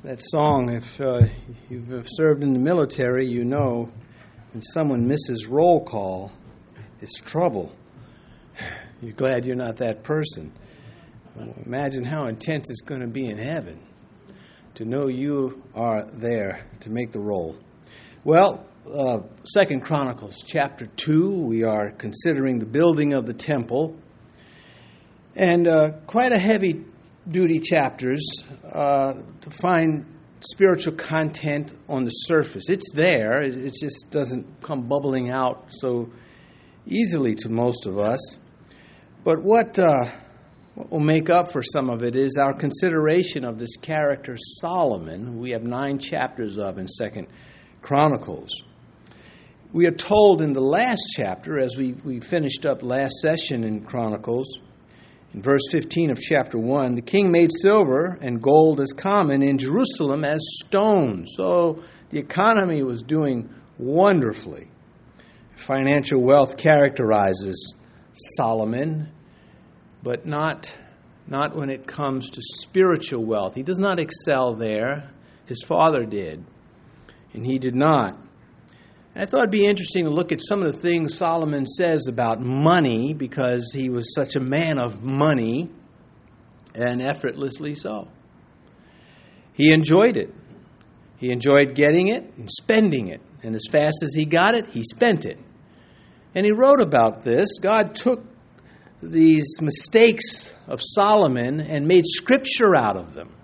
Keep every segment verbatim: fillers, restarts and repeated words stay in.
That song, if uh, you've served in the military, you know when someone misses roll call, it's trouble. You're glad you're not that person. Well, imagine how intense it's going to be in heaven to know you are there to make the roll. Well, uh, Second Chronicles chapter two, we are considering the building of the temple. And uh, quite a heavy duty chapters uh, to find spiritual content on the surface. It's there. It just doesn't come bubbling out so easily to most of us. But what, uh, what will make up for some of it is our consideration of this character Solomon, who we have nine chapters of in Second Chronicles. We are told in the last chapter, as we, we finished up last session in Chronicles, in verse fifteen of chapter one, the king made silver and gold as common in Jerusalem as stone. So the economy was doing wonderfully. Financial wealth characterizes Solomon, but not, not when it comes to spiritual wealth. He does not excel there. His father did, and he did not. I thought it'd be interesting to look at some of the things Solomon says about money, because he was such a man of money, and effortlessly so. He enjoyed it. He enjoyed getting it and spending it. And as fast as he got it, he spent it. And he wrote about this. God took these mistakes of Solomon and made scripture out of them.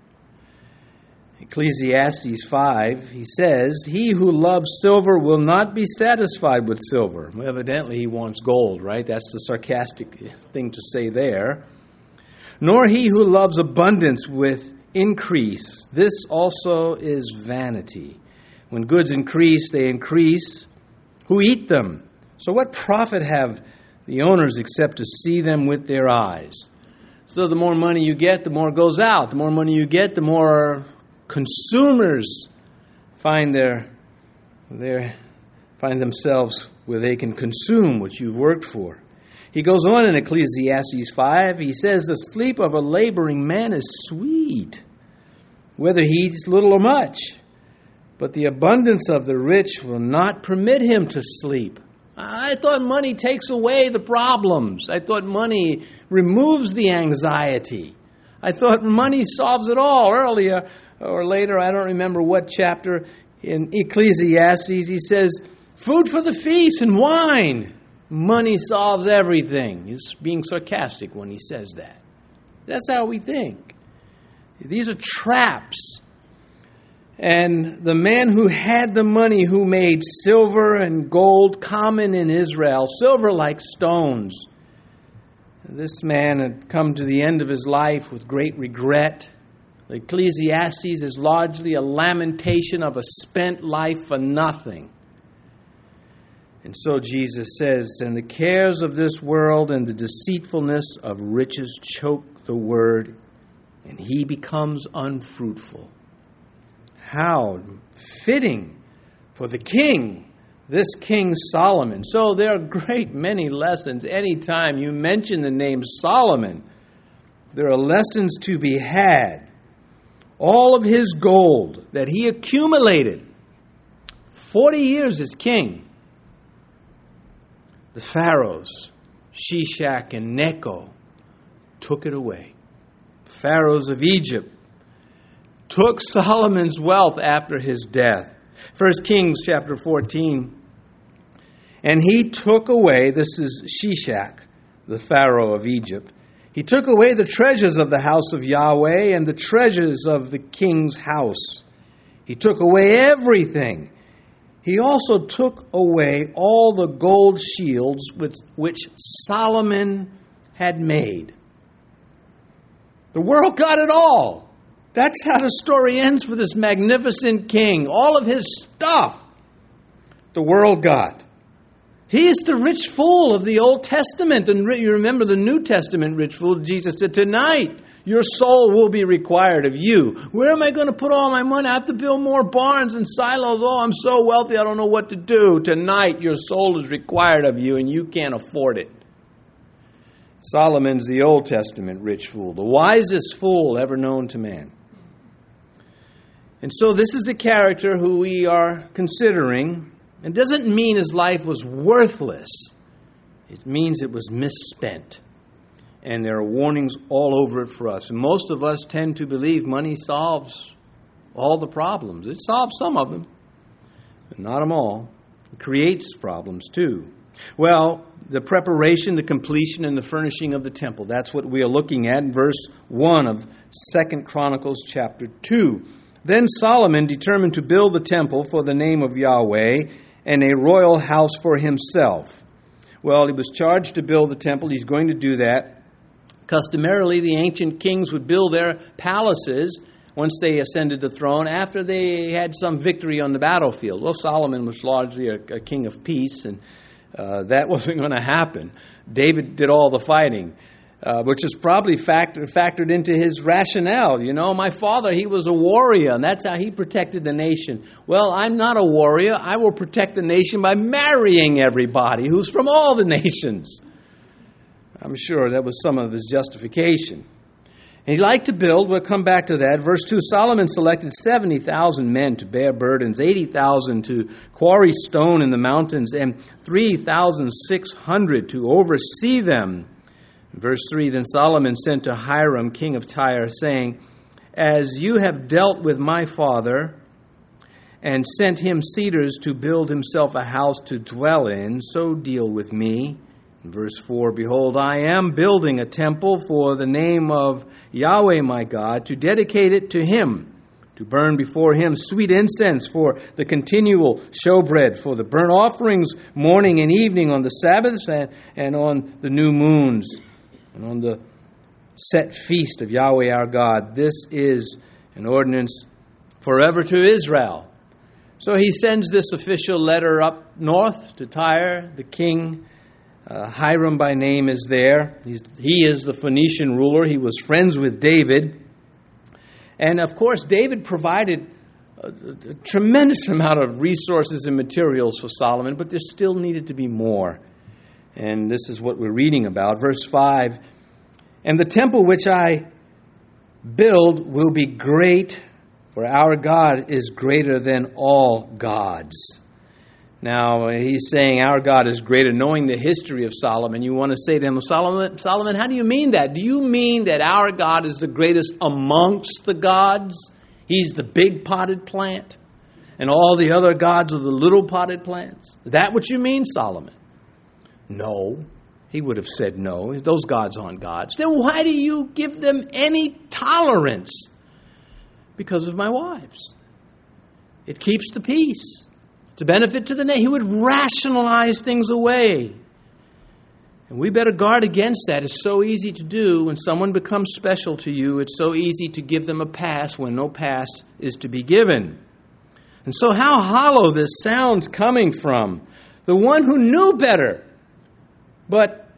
Ecclesiastes five, he says, "He who loves silver will not be satisfied with silver." Well, evidently he wants gold, right? That's the sarcastic thing to say there. "Nor he who loves abundance with increase. This also is vanity. When goods increase, they increase. Who eat them? So what profit have the owners except to see them with their eyes?" So the more money you get, the more goes out. The more money you get, the more consumers find their, their find themselves where they can consume what you've worked for. He goes on in Ecclesiastes five. He says, "The sleep of a laboring man is sweet, whether he eats little or much. But the abundance of the rich will not permit him to sleep." I thought money takes away the problems. I thought money removes the anxiety. I thought money solves it all. Earlier or later, I don't remember what chapter in Ecclesiastes, he says, "Food for the feast and wine. Money solves everything." He's being sarcastic when he says that. That's how we think. These are traps. And the man who had the money, who made silver and gold common in Israel, silver like stones, this man had come to the end of his life with great regret. The Ecclesiastes is largely a lamentation of a spent life for nothing. And so Jesus says, "And the cares of this world and the deceitfulness of riches choke the word, and he becomes unfruitful." How fitting for the king, this King Solomon. So there are great many lessons. Anytime you mention the name Solomon, there are lessons to be had. All of his gold that he accumulated, forty years as king, the pharaohs, Shishak and Necho, took it away. The pharaohs of Egypt took Solomon's wealth after his death. First Kings chapter fourteen. "And he took away," this is Shishak, the pharaoh of Egypt, "he took away the treasures of the house of Yahweh and the treasures of the king's house. He took away everything. He also took away all the gold shields which, which Solomon had made." The world got it all. That's how the story ends for this magnificent king. All of his stuff, the world got. He is the rich fool of the Old Testament. And you remember the New Testament rich fool. Jesus said, "Tonight your soul will be required of you." Where am I going to put all my money? I have to build more barns and silos. Oh, I'm so wealthy, I don't know what to do. Tonight your soul is required of you, and you can't afford it. Solomon's the Old Testament rich fool, the wisest fool ever known to man. And so this is the character who we are considering. It doesn't mean his life was worthless. It means it was misspent. And there are warnings all over it for us. And most of us tend to believe money solves all the problems. It solves some of them, but not them all. It creates problems too. Well, the preparation, the completion, and the furnishing of the temple. That's what we are looking at in verse one of Second Chronicles chapter two. Then Solomon determined to build the temple for the name of Yahweh and a royal house for himself. Well, he was charged to build the temple. He's going to do that. Customarily, the ancient kings would build their palaces once they ascended the throne after they had some victory on the battlefield. Well, Solomon was largely a, a king of peace, and uh, that wasn't going to happen. David did all the fighting. Uh, which is probably factor, factored into his rationale. You know, my father, he was a warrior, and that's how he protected the nation. Well, I'm not a warrior. I will protect the nation by marrying everybody who's from all the nations. I'm sure that was some of his justification. And he liked to build. We'll come back to that. Verse two, Solomon selected seventy thousand men to bear burdens, eighty thousand to quarry stone in the mountains, and three thousand six hundred to oversee them. Verse three, then Solomon sent to Hiram, king of Tyre, saying, as you have dealt with my father and sent him cedars to build himself a house to dwell in, so deal with me. Verse four, behold, I am building a temple for the name of Yahweh my God, to dedicate it to him, to burn before him sweet incense for the continual showbread, for the burnt offerings morning and evening on the Sabbaths and, and on the new moons, and on the set feast of Yahweh our God. This is an ordinance forever to Israel. So he sends this official letter up north to Tyre. The king, uh, Hiram by name, is there. He's, he is the Phoenician ruler. He was friends with David. And of course, David provided a, a tremendous amount of resources and materials for Solomon, but there still needed to be more. And this is what we're reading about. Verse five, and the temple which I build will be great, for our God is greater than all gods. Now, he's saying our God is greater. Knowing the history of Solomon, you want to say to him, Solomon, Solomon, how do you mean that? Do you mean that our God is the greatest amongst the gods? He's the big potted plant, and all the other gods are the little potted plants? Is that what you mean, Solomon? No. He would have said no. Those gods aren't gods. Then why do you give them any tolerance? Because of my wives. It keeps the peace. It's a benefit to the nation. He would rationalize things away. And we better guard against that. It's so easy to do. When someone becomes special to you, it's so easy to give them a pass when no pass is to be given. And so how hollow this sounds coming from the one who knew better, but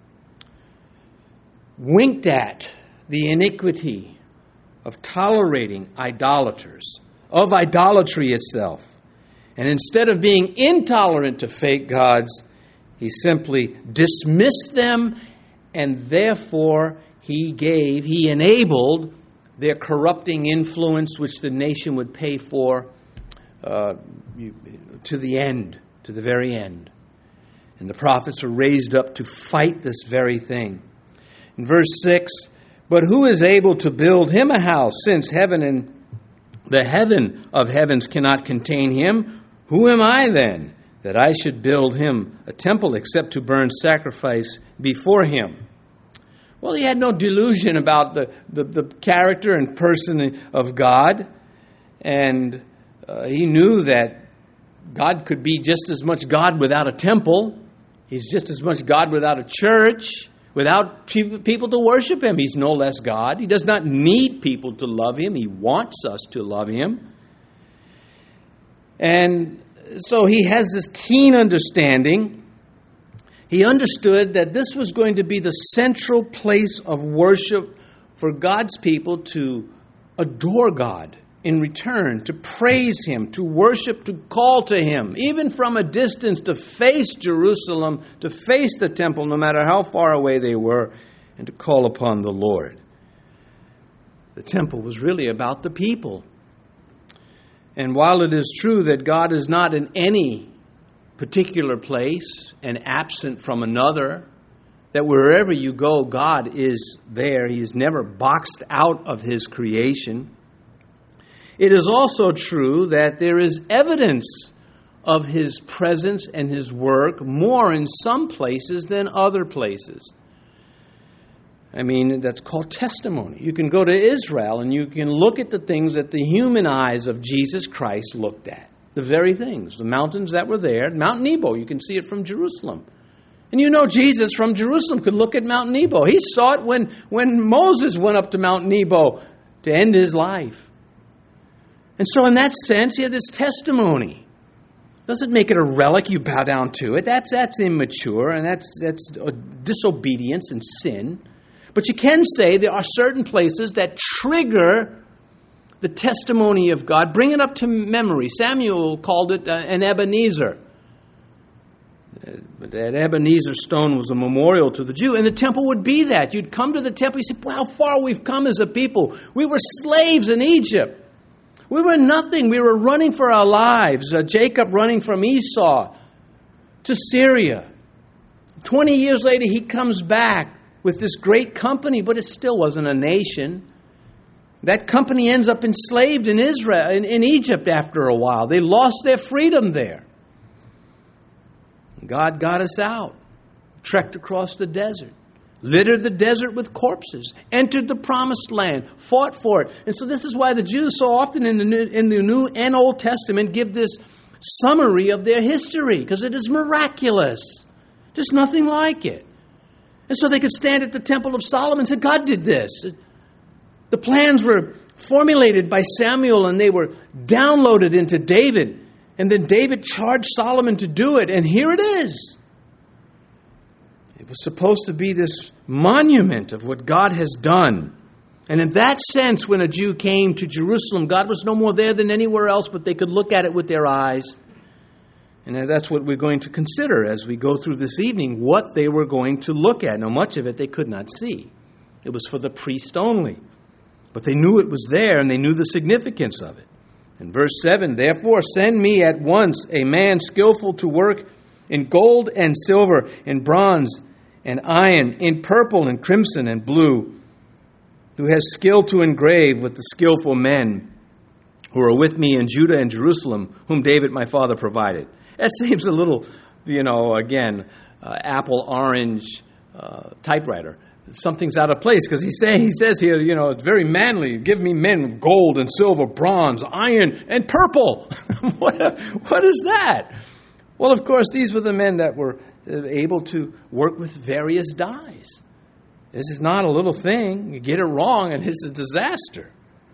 winked at the iniquity of tolerating idolaters, of idolatry itself. And instead of being intolerant to fake gods, he simply dismissed them, and therefore he gave, he enabled their corrupting influence, which the nation would pay for uh, to the end, to the very end. And the prophets were raised up to fight this very thing. In verse six, but who is able to build him a house, since heaven and the heaven of heavens cannot contain him? Who am I then, that I should build him a temple, except to burn sacrifice before him? Well, he had no delusion about the, the, the character and person of God. And uh, he knew that God could be just as much God without a temple. He's just as much God without a church, without people to worship him. He's no less God. He does not need people to love him. He wants us to love him. And so he has this keen understanding. He understood that this was going to be the central place of worship for God's people, to adore God in return, to praise him, to worship, to call to him, even from a distance, to face Jerusalem, to face the temple, no matter how far away they were, and to call upon the Lord. The temple was really about the people. And while it is true that God is not in any particular place and absent from another, that wherever you go, God is there. He is never boxed out of His creation. It is also true that there is evidence of His presence and His work more in some places than other places. I mean, that's called testimony. You can go to Israel and you can look at the things that the human eyes of Jesus Christ looked at. The very things, the mountains that were there. Mount Nebo, you can see it from Jerusalem. And you know Jesus from Jerusalem could look at Mount Nebo. He saw it when, when Moses went up to Mount Nebo to end his life. And so in that sense, he had this testimony. Doesn't make it a relic, you bow down to it. That's, that's immature, and that's, that's disobedience and sin. But you can say there are certain places that trigger the testimony of God. Bring it up to memory. Samuel called it uh, an Ebenezer. But that Ebenezer stone was a memorial to the Jew. And the temple would be that. You'd come to the temple, you say, well, how far we've come as a people. We were slaves in Egypt. We were nothing. We were running for our lives. Uh, Jacob running from Esau to Syria. Twenty years later, he comes back with this great company, but it still wasn't a nation. That company ends up enslaved in Israel, in, in Egypt after a while. They lost their freedom there. God got us out, trekked across the desert, littered the desert with corpses, entered the promised land, fought for it. And so this is why the Jews so often in the New, in the New and Old Testament give this summary of their history, because it is miraculous. There's nothing like it. And so they could stand at the Temple of Solomon and say, God did this. The plans were formulated by Samuel and they were downloaded into David. And then David charged Solomon to do it. And here it is. It was supposed to be this monument of what God has done. And in that sense, when a Jew came to Jerusalem, God was no more there than anywhere else, but they could look at it with their eyes. And that's what we're going to consider as we go through this evening, what they were going to look at. Now, much of it they could not see. It was for the priest only. But they knew it was there, and they knew the significance of it. In verse seven, therefore send me at once a man skillful to work in gold and silver, in bronze and iron, in purple and crimson and blue, who has skill to engrave with the skillful men who are with me in Judah and Jerusalem, whom David my father provided. That seems a little, you know, again, uh, apple orange uh, typewriter. Something's out of place, because he say he says here, you know, it's very manly. Give me men with gold and silver, bronze, iron, and purple. what, what is that? Well, of course, these were the men that were able to work with various dyes. This is not a little thing. You get it wrong, and it's a disaster.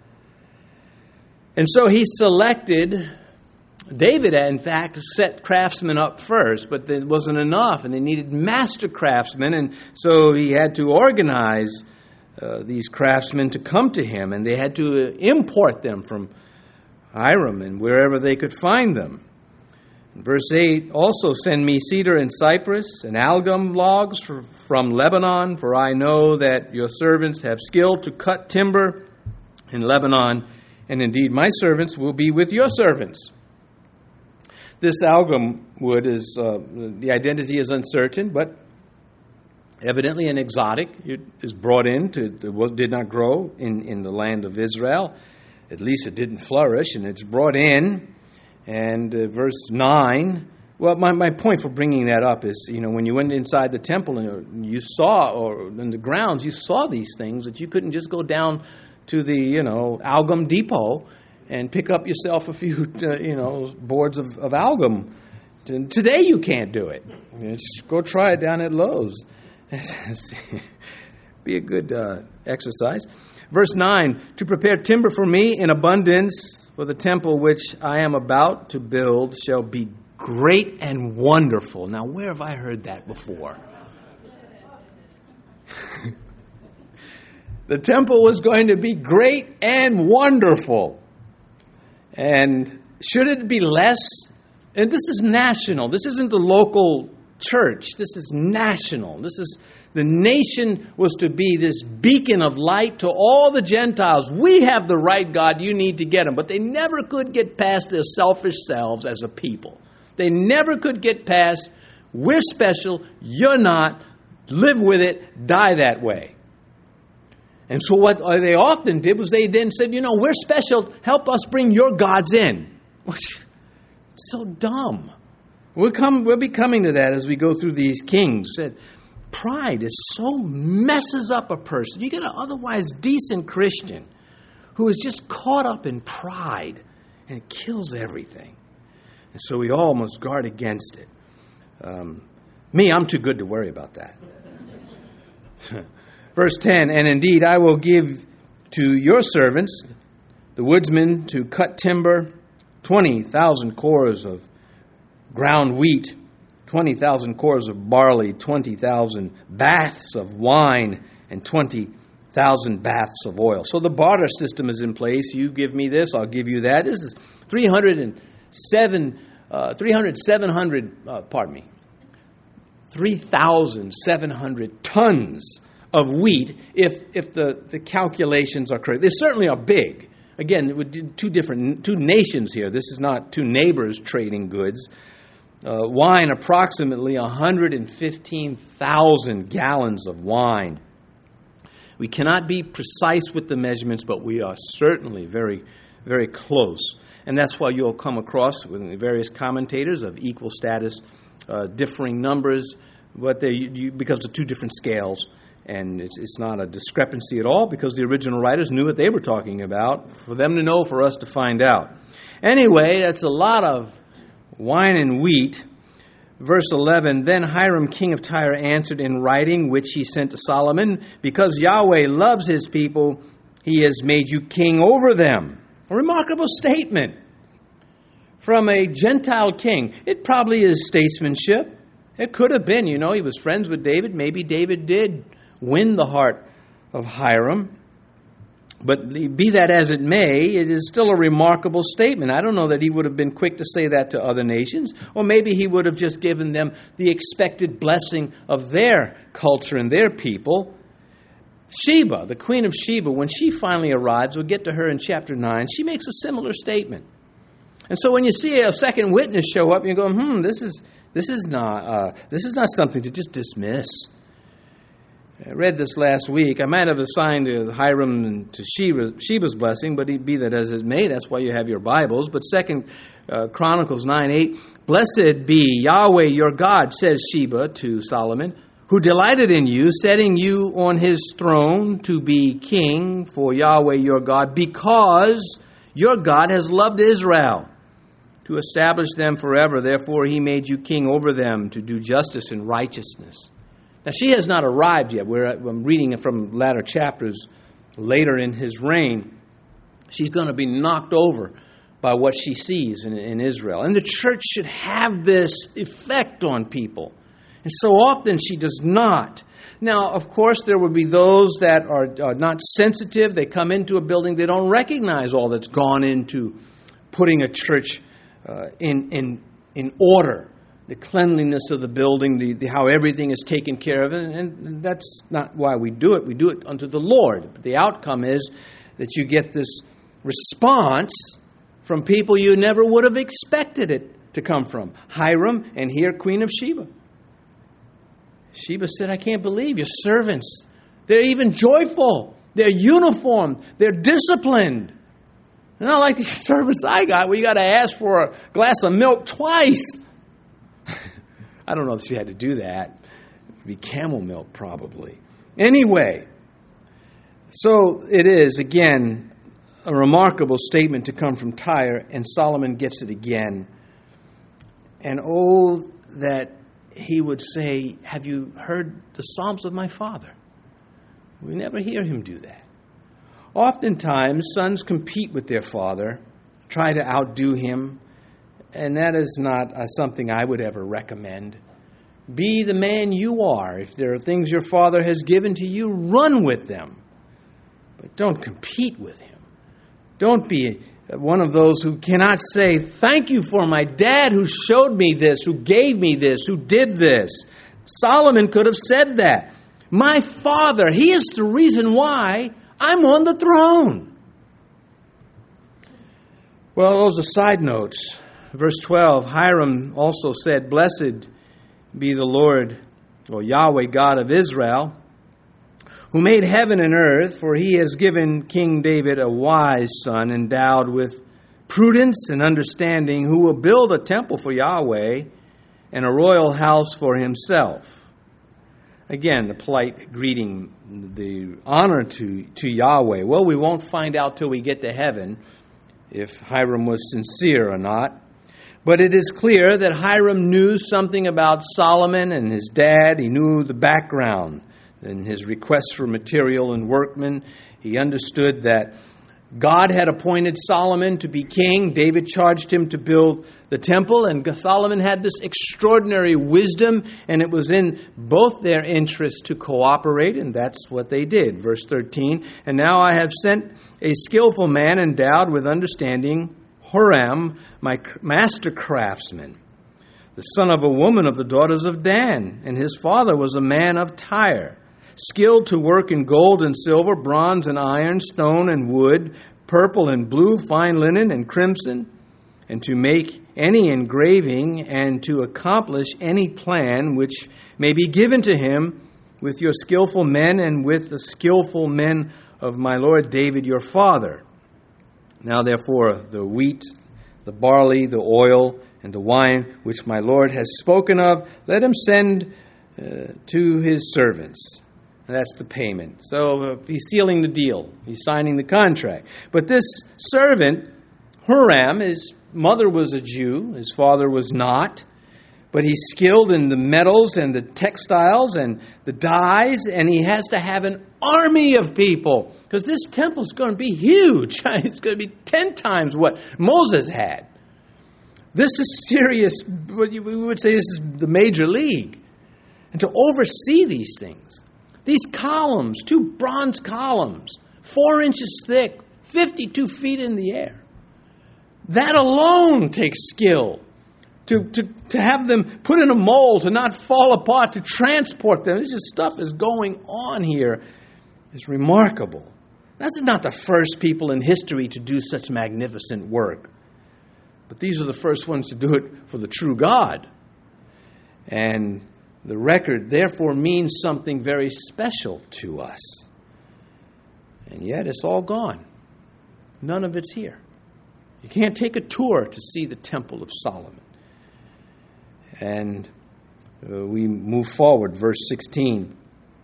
And so he selected. David, in fact, set craftsmen up first, but it wasn't enough, and they needed master craftsmen, and so he had to organize uh, these craftsmen to come to him, and they had to import them from Hiram and wherever they could find them. Verse eight, also send me cedar and cypress and algum logs for, from Lebanon, for I know that your servants have skill to cut timber in Lebanon, and indeed my servants will be with your servants. This algum wood is, uh, the identity is uncertain, but evidently an exotic. It is brought in, to, it did not grow in, in the land of Israel. At least it didn't flourish, and it's brought in. And uh, verse nine, well, my, my point for bringing that up is, you know, when you went inside the temple and you saw, or in the grounds, you saw these things that you couldn't just go down to the, you know, algum depot and pick up yourself a few, uh, you know, boards of, of algum. Today you can't do it. Just go try it down at Lowe's. Be a good uh, exercise. Verse nine, to prepare timber for me in abundance for the temple which I am about to build shall be great and wonderful. Now, where have I heard that before? The temple was going to be great and wonderful. And should it be less? And this is national. This isn't the local church. This is national. This is The nation was to be this beacon of light to all the Gentiles. We have the right God, you need to get him. But they never could get past their selfish selves as a people. They never could get past, we're special, you're not, live with it, die that way. And so what they often did was they then said, you know, we're special, help us bring your gods in. It's so dumb. We'll, come, we'll be coming to that as we go through these kings. That pride is so messes up a person. You get an otherwise decent Christian who is just caught up in pride, and it kills everything. And so we all must guard against it. Um, me, I'm too good to worry about that. Verse ten, and indeed I will give to your servants, the woodsmen, to cut timber, twenty thousand cores of ground wheat, twenty thousand cores of barley, twenty thousand baths of wine, and twenty thousand baths of oil. So the barter system is in place. You give me this, I'll give you that. This is three hundred seven, uh, three hundred, seven hundred, uh, pardon me, three thousand seven hundred tons of wheat if if the, the calculations are correct. They certainly are big. Again, with two different, two nations here. This is not two neighbors trading goods. Uh, wine, approximately one hundred fifteen thousand gallons of wine. We cannot be precise with the measurements, but we are certainly very, very close. And that's why you'll come across with various commentators of equal status, uh, differing numbers, but they you, because of two different scales. And it's, it's not a discrepancy at all because the original writers knew what they were talking about. For them to know, for us to find out. Anyway, that's a lot of wine and wheat. Verse eleven, then Hiram, king of Tyre, answered in writing, which he sent to Solomon, because Yahweh loves his people, he has made you king over them. A remarkable statement from a Gentile king. It probably is statesmanship. It could have been, you know, he was friends with David. Maybe David did win the heart of Hiram. But be that as it may, it is still a remarkable statement. I don't know that he would have been quick to say that to other nations, or maybe he would have just given them the expected blessing of their culture and their people. Sheba, the queen of Sheba, when she finally arrives, we'll get to her in chapter nine, she makes a similar statement. And so when you see a second witness show up, you go, hmm, this is this is not uh, this is not something to just dismiss. I read this last week. I might have assigned Hiram to Sheba, Sheba's blessing, but be that as it may, that's why you have your Bibles. But Second uh, Chronicles nine eight, blessed be Yahweh your God, says Sheba to Solomon, who delighted in you, setting you on his throne to be king for Yahweh your God, because your God has loved Israel, to establish them forever. Therefore he made you king over them, to do justice and righteousness. Now, she has not arrived yet. We're, I'm reading it from latter chapters later in his reign. She's going to be knocked over by what she sees in, in Israel. And the church should have this effect on people. And so often she does not. Now, of course, there will be those that are, are not sensitive. They come into a building. They don't recognize all that's gone into putting a church uh, in, in, in order. The cleanliness of the building, the, the how everything is taken care of. And, and that's not why we do it. We do it unto the Lord. But the outcome is that you get this response from people you never would have expected it to come from. Hiram and here Queen of Sheba. Sheba said, I can't believe your servants. They're even joyful. They're uniformed. They're disciplined. Not like the servants I got where you got to ask for a glass of milk twice. I don't know if she had to do that. It would be camel milk probably. Anyway, so it is, again, a remarkable statement to come from Tyre, and Solomon gets it again. And oh, that he would say, have you heard the Psalms of my father? We never hear him do that. Oftentimes, sons compete with their father, try to outdo him, and that is not uh, something I would ever recommend. Be the man you are. If there are things your father has given to you, run with them. But don't compete with him. Don't be one of those who cannot say, thank you for my dad who showed me this, who gave me this, who did this. Solomon could have said that. My Father, He is the reason why I'm on the throne. Well, those are side notes. Verse twelve, Hiram also said, Blessed be the Lord, or Yahweh God of Israel, who made heaven and earth, for He has given King David a wise son, endowed with prudence and understanding, who will build a temple for Yahweh and a royal house for himself. Again, the polite greeting, the honor to, to Yahweh. Well, we won't find out till we get to heaven if Hiram was sincere or not. But it is clear that Hiram knew something about Solomon and his dad. He knew the background and his requests for material and workmen. He understood that God had appointed Solomon to be king. David charged him to build the temple, and Solomon had this extraordinary wisdom, and it was in both their interests to cooperate, and that's what they did. Verse thirteen, And now I have sent a skillful man endowed with understanding, Huram, my master craftsman, the son of a woman of the daughters of Dan, and his father was a man of Tyre, skilled to work in gold and silver, bronze and iron, stone and wood, purple and blue, fine linen and crimson, and to make any engraving and to accomplish any plan which may be given to him with your skillful men and with the skillful men of my lord David your father. Now therefore the wheat, the barley, the oil, and the wine which my lord has spoken of, let him send uh, to his servants. That's the payment. So uh, he's sealing the deal. He's signing the contract. But this servant, Huram, his mother was a Jew. His father was not. But he's skilled in the metals and the textiles and the dyes. And he has to have an army of people. Because this temple is going to be huge. It's going to be ten times what Moses had. This is serious. We would say this is the major league. And to oversee these things. These columns, two bronze columns, four inches thick, fifty-two feet in the air. That alone takes skill. To, to, to have them put in a mold, to not fall apart, to transport them. This just stuff is going on here. It's remarkable. That's not the first people in history to do such magnificent work. But these are the first ones to do it for the true God. And the record, therefore, means something very special to us. And yet, it's all gone. None of it's here. You can't take a tour to see the Temple of Solomon. And uh, we move forward, verse sixteen.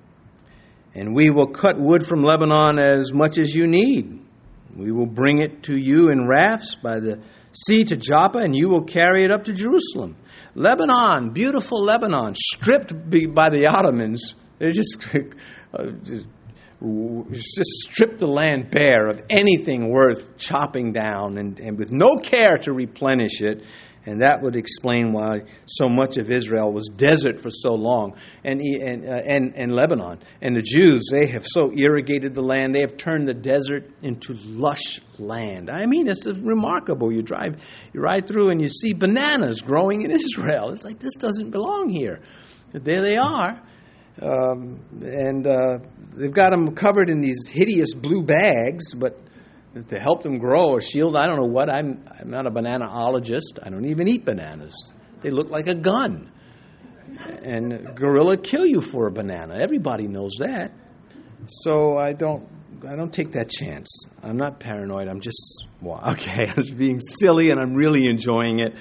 And we will cut wood from Lebanon as much as you need. We will bring it to you in rafts by the sea to Joppa, and you will carry it up to Jerusalem. Lebanon, beautiful Lebanon, stripped by the Ottomans. They just, uh, just, just stripped the land bare of anything worth chopping down and, and with no care to replenish it. And that would explain why so much of Israel was desert for so long, and and uh, and, and Lebanon. And the Jews, they have so irrigated the land, they have turned the desert into lush land. I mean, it's remarkable. You drive, you ride through, and you see bananas growing in Israel. It's like, this doesn't belong here. But there they are, um, and uh, they've got them covered in these hideous blue bags, but to help them grow or shield, I don't know what. I'm I'm not a bananaologist. I don't even eat bananas. They look like a gun. And a gorilla kill you for a banana. Everybody knows that. So I don't I don't take that chance. I'm not paranoid. I'm just, well, okay, I was being silly and I'm really enjoying it.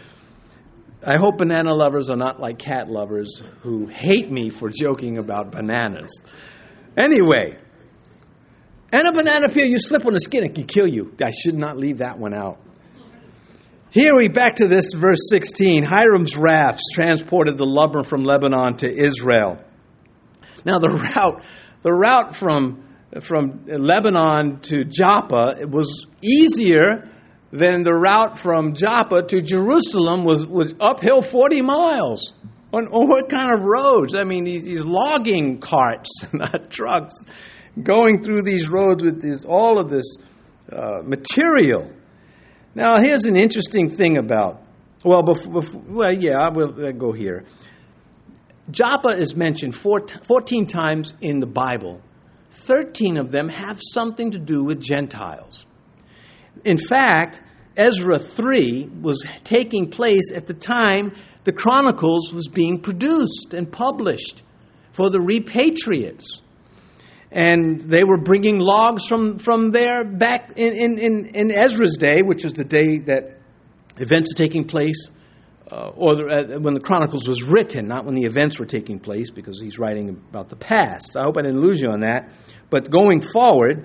I hope banana lovers are not like cat lovers who hate me for joking about bananas. Anyway, and a banana peel, you slip on the skin, it can kill you. I should not leave that one out. Here we back to this verse sixteen. Hiram's rafts transported the lumber from Lebanon to Israel. Now the route, the route from from Lebanon to Joppa was easier than the route from Joppa to Jerusalem was, was uphill forty miles. On, on what kind of roads? I mean, these, these logging carts, not trucks, going through these roads with this, all of this uh, material. Now, here's an interesting thing about, well, before, before, well, yeah, I will I'll go here. Joppa is mentioned fourteen times in the Bible. thirteen of them have something to do with Gentiles. In fact, Ezra three was taking place at the time the Chronicles was being produced and published for the repatriates. And they were bringing logs from, from there back in, in, in, in Ezra's day, which is the day that events are taking place, uh, or the, uh, when the Chronicles was written, not when the events were taking place, because he's writing about the past. I hope I didn't lose you on that. But going forward,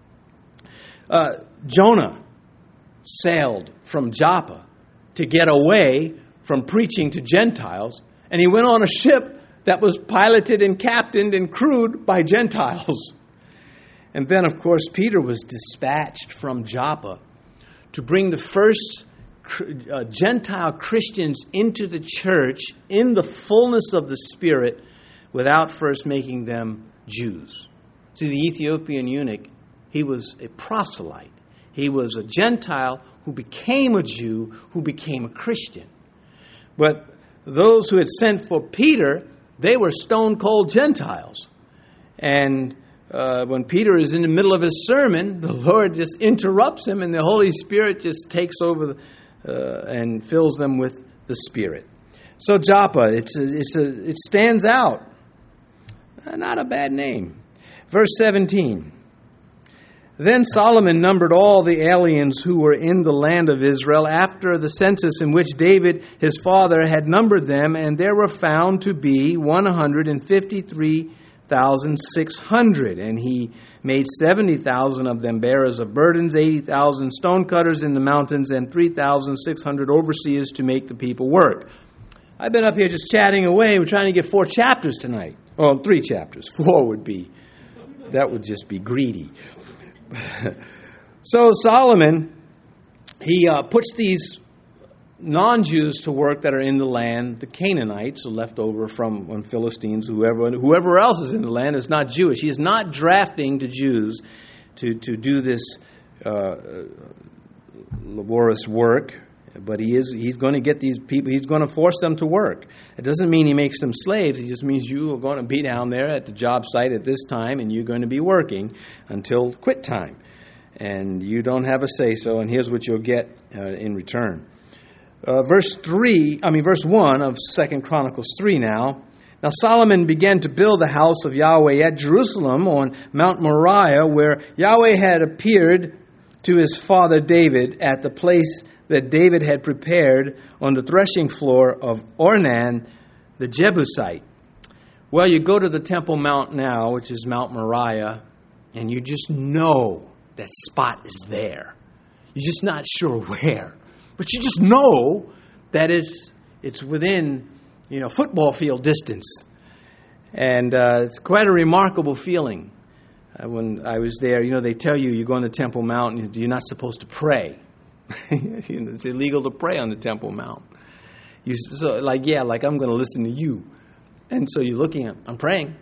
uh, Jonah sailed from Joppa to get away from preaching to Gentiles, and he went on a ship that was piloted and captained and crewed by Gentiles. And then, of course, Peter was dispatched from Joppa to bring the first uh, Gentile Christians into the church in the fullness of the Spirit without first making them Jews. See, the Ethiopian eunuch, he was a proselyte. He was a Gentile who became a Jew, who became a Christian. But those who had sent for Peter, they were stone-cold Gentiles. And uh, when Peter is in the middle of his sermon, the Lord just interrupts him, and the Holy Spirit just takes over uh, and fills them with the Spirit. So Joppa, it's a, it's a, it stands out. Not a bad name. Verse seventeen. Then Solomon numbered all the aliens who were in the land of Israel after the census in which David, his father, had numbered them, and there were found to be one hundred fifty-three thousand six hundred. And he made seventy thousand of them bearers of burdens, eighty thousand stonecutters in the mountains, and three thousand six hundred overseers to make the people work. I've been up here just chatting away. We're trying to get four chapters tonight. Well, three chapters. Four would be, that would just be greedy. So Solomon, he uh, puts these non-Jews to work that are in the land, the Canaanites, who left over from when Philistines, whoever whoever else is in the land is not Jewish. He is not drafting the Jews to, to do this uh, laborious work, but he is he's going to get these people, he's going to force them to work. It doesn't mean he makes them slaves. It just means you are going to be down there at the job site at this time, and you're going to be working until quit time. And you don't have a say-so, and here's what you'll get uh, in return. Uh, verse three, I mean verse one of Second Chronicles three now. Now Solomon began to build the house of Yahweh at Jerusalem on Mount Moriah, where Yahweh had appeared to his father David at the place that David had prepared on the threshing floor of Ornan, the Jebusite. Well, you go to the Temple Mount now, which is Mount Moriah, and you just know that spot is there. You're just not sure where. But you just know that it's, it's within, you know, football field distance. And uh, it's quite a remarkable feeling. Uh, when I was there, you know, they tell you, you go on the Temple Mount and you're not supposed to pray. You know, it's illegal to pray on the Temple Mount. You so like yeah, like I'm going to listen to you, and so you're looking at I'm praying.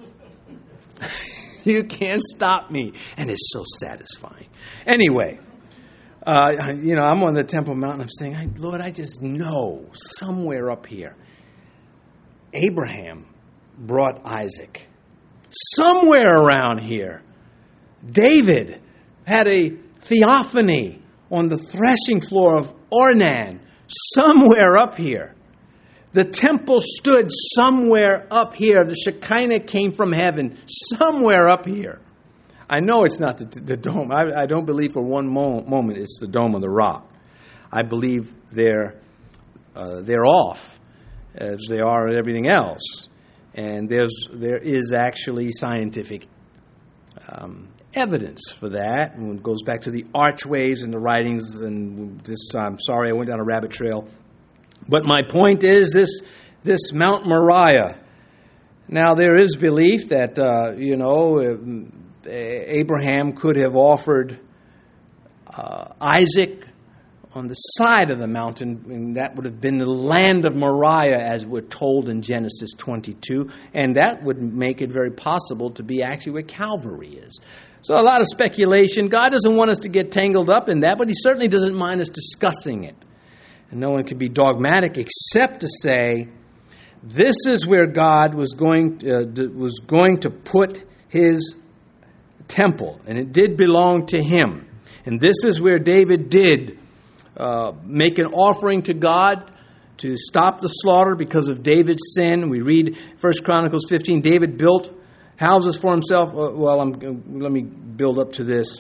You can't stop me, and it's so satisfying. Anyway, uh, you know I'm on the Temple Mount, and I'm saying, Lord, I just know somewhere up here, Abraham brought Isaac. Somewhere around here, David had a theophany on the threshing floor of Ornan, somewhere up here. The temple stood somewhere up here. The Shekinah came from heaven, somewhere up here. I know it's not the, the dome. I, I don't believe for one mo- moment it's the Dome of the Rock. I believe they're uh, they're off, as they are at everything else. And there's there is actually scientific um evidence for that, and it goes back to the archways and the writings. And this, I'm sorry, I went down a rabbit trail, but my point is this: this Mount Moriah. Now, there is belief that uh, you know Abraham could have offered uh, Isaac on the side of the mountain, and that would have been the land of Moriah, as we're told in Genesis twenty-two, and that would make it very possible to be actually where Calvary is. So a lot of speculation. God doesn't want us to get tangled up in that, but he certainly doesn't mind us discussing it. And no one can be dogmatic except to say This is where God was going uh, was going to put his temple, and it did belong to him. And this is where David did uh, make an offering to God to stop the slaughter because of David's sin. We read First Chronicles fifteen. David built houses for himself. Well, I'm, let me build up to this.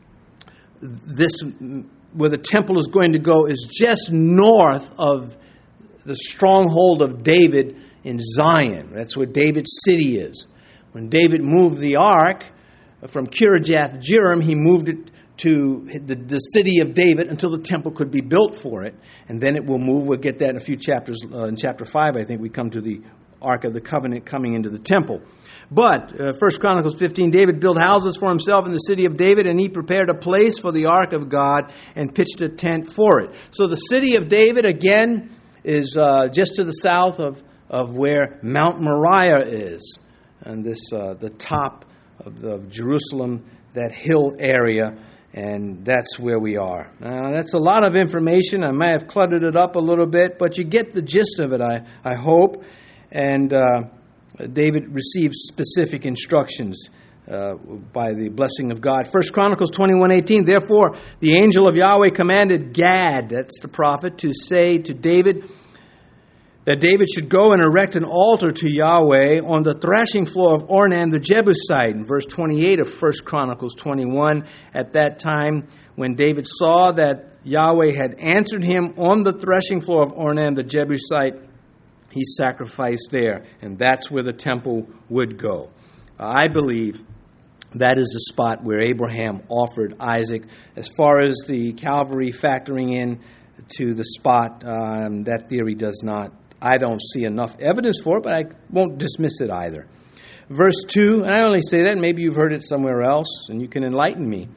This, where the temple is going to go, is just north of the stronghold of David in Zion. That's where David's city is. When David moved the ark from Kirjath Jearim, he moved it to the, the city of David until the temple could be built for it. And then it will move. We'll get that in a few chapters. Uh, in chapter five, I think, we come to the Ark of the Covenant coming into the temple. But, uh, First Chronicles fifteen, David built houses for himself in the city of David, and he prepared a place for the Ark of God and pitched a tent for it. So the city of David, again, is uh, just to the south of, of where Mount Moriah is. And this, uh, the top of, the, of Jerusalem, that hill area. And that's where we are. Now, that's a lot of information. I may have cluttered it up a little bit, but you get the gist of it, I, I hope. And uh, David received specific instructions uh, by the blessing of God. First Chronicles twenty-one eighteen. Therefore, the angel of Yahweh commanded Gad, that's the prophet, to say to David that David should go and erect an altar to Yahweh on the threshing floor of Ornan the Jebusite. In verse twenty-eight of First Chronicles twenty-one, at that time when David saw that Yahweh had answered him on the threshing floor of Ornan the Jebusite, he sacrificed there, and that's where the temple would go. I believe that is the spot where Abraham offered Isaac. As far as the Calvary factoring in to the spot, um, that theory does not. I don't see enough evidence for it, but I won't dismiss it either. Verse two, and I only say that, maybe you've heard it somewhere else, and you can enlighten me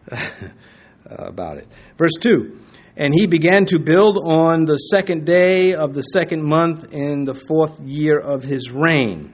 about it. Verse two, and he began to build on the second day of the second month in the fourth year of his reign.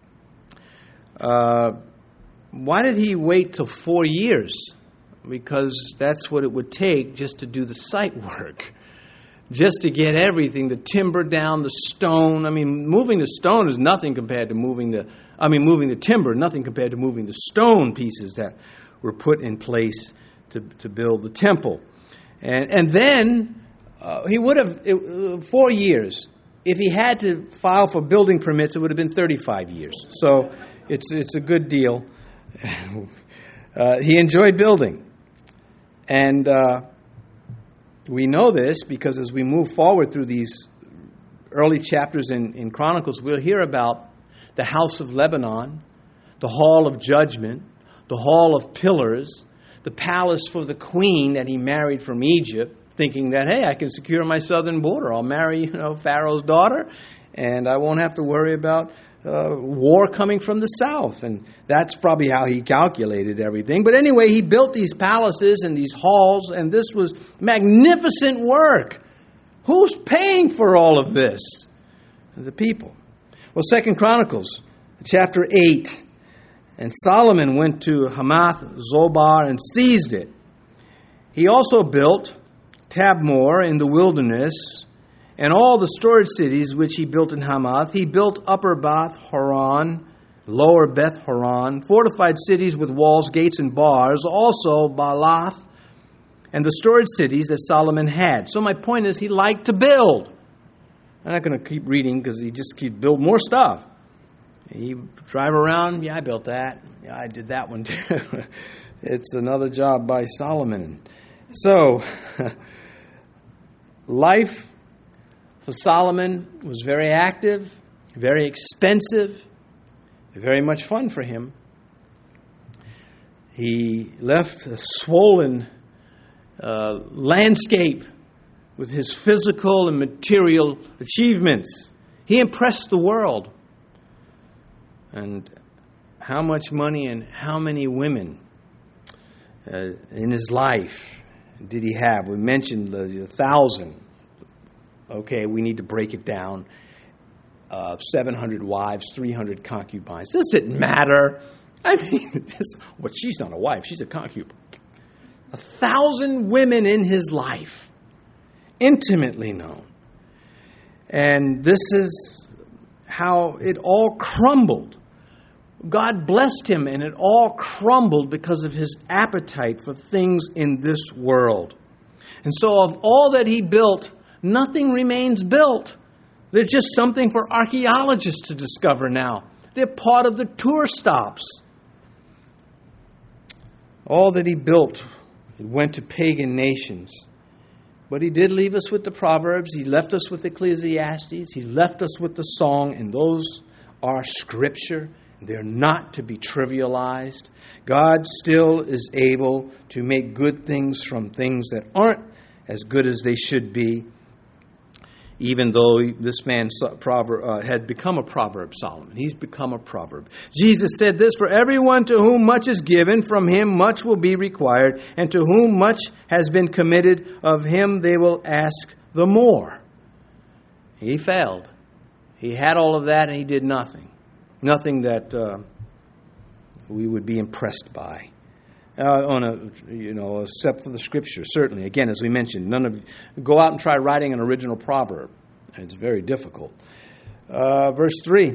Uh, why did he wait till four years? Because that's what it would take just to do the site work. Just to get everything, the timber down, the stone. I mean, moving the stone is nothing compared to moving the, I mean, moving the timber, nothing compared to moving the stone pieces that were put in place to, to build the temple. And and then uh, he would have, it, four years. If he had to file for building permits, it would have been thirty-five years. So it's, it's a good deal. uh, he enjoyed building. And uh, we know this because as we move forward through these early chapters in, in Chronicles, we'll hear about the House of Lebanon, the Hall of Judgment, the Hall of Pillars, the palace for the queen that he married from Egypt, thinking that, hey, I can secure my southern border. I'll marry, you know, Pharaoh's daughter, and I won't have to worry about uh, war coming from the south. And that's probably how he calculated everything. But anyway, he built these palaces and these halls, and this was magnificent work. Who's paying for all of this? The people. Well, Second Chronicles, chapter eight. And Solomon went to Hamath Zobar and seized it. He also built Tabmor in the wilderness and all the storage cities which he built in Hamath. He built Upper Beth Horon, Lower Beth Horon, fortified cities with walls, gates, and bars, also Baalath, and the storage cities that Solomon had. So my point is, he liked to build. I'm not going to keep reading because he just keeps build more stuff. You drive around, yeah, I built that. Yeah, I did that one too. It's another job by Solomon. So, life for Solomon was very active, very expensive, very much fun for him. He left a swollen uh, landscape with his physical and material achievements. He impressed the world. And how much money and how many women uh, in his life did he have? We mentioned the, the thousand. Okay, we need to break it down. Uh, seven hundred wives, three hundred concubines. Does it matter? I mean, just, well, she's not a wife. She's a concubine. A thousand women in his life, intimately known. And this is how it all crumbled. God blessed him, and it all crumbled because of his appetite for things in this world. And so of all that he built, nothing remains built. They're just something for archaeologists to discover now. They're part of the tour stops. All that he built, it went to pagan nations. But he did leave us with the Proverbs. He left us with Ecclesiastes. He left us with the song. And those are Scripture. They're not to be trivialized. God still is able to make good things from things that aren't as good as they should be, even though this man proverb, uh, had become a proverb, Solomon. He's become a proverb. Jesus said this, "For everyone to whom much is given, from him much will be required, and to whom much has been committed, of him they will ask the more." He failed. He had all of that and he did nothing. Nothing that uh, we would be impressed by. Uh, on a, you know, except for the Scripture, certainly. Again, as we mentioned, none of go out and try writing an original proverb. It's very difficult. Uh, verse three.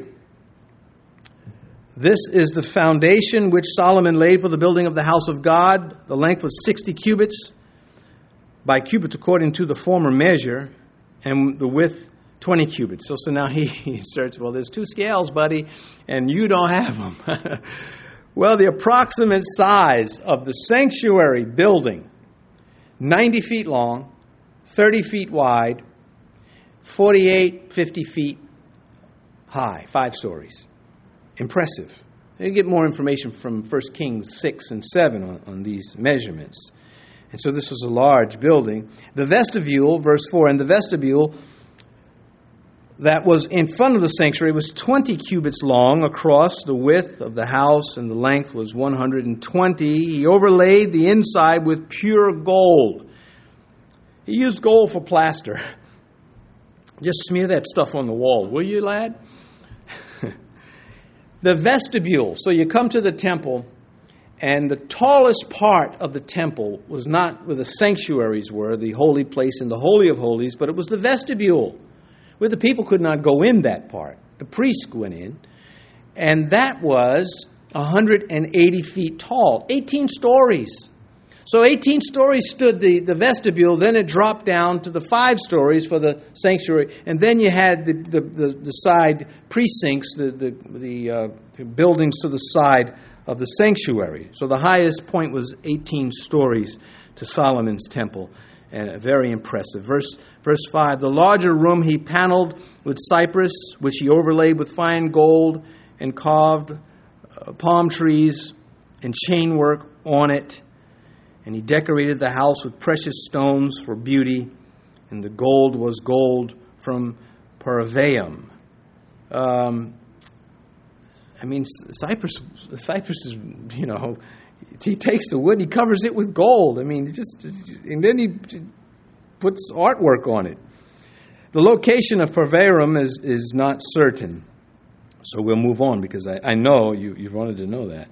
This is the foundation which Solomon laid for the building of the house of God. The length was sixty cubits, by cubits according to the former measure, and the width twenty cubits. So, so now he, he asserts, well, there's two scales, buddy, and you don't have them. Well, the approximate size of the sanctuary building, ninety feet long, thirty feet wide, forty-eight, fifty feet high, five stories. Impressive. You get more information from First Kings six and seven on, on these measurements. And so this was a large building. The vestibule, verse four, and the vestibule that was in front of the sanctuary was twenty cubits long across. The width of the house and the length was one hundred twenty. He overlaid the inside with pure gold. He used gold for plaster. Just smear that stuff on the wall, will you, lad? The vestibule. So you come to the temple, and the tallest part of the temple was not where the sanctuaries were, the holy place and the Holy of Holies, but it was the vestibule, where the people could not go in that part. The priests went in. And that was one hundred eighty feet tall, eighteen stories. So eighteen stories stood the, the vestibule, then it dropped down to the five stories for the sanctuary, and then you had the, the, the, the side precincts, the, the, the uh, buildings to the side of the sanctuary. So the highest point was eighteen stories to Solomon's temple. And very impressive. Verse verse five, the larger room he paneled with cypress, which he overlaid with fine gold, and carved uh, palm trees and chain work on it. And he decorated the house with precious stones for beauty, and the gold was gold from Parvaim. Um, I mean, cypress, cypress is, you know, he takes the wood and he covers it with gold. I mean, just and then he puts artwork on it. The location of Parvaim is, is not certain. So we'll move on because I, I know you, you wanted to know that.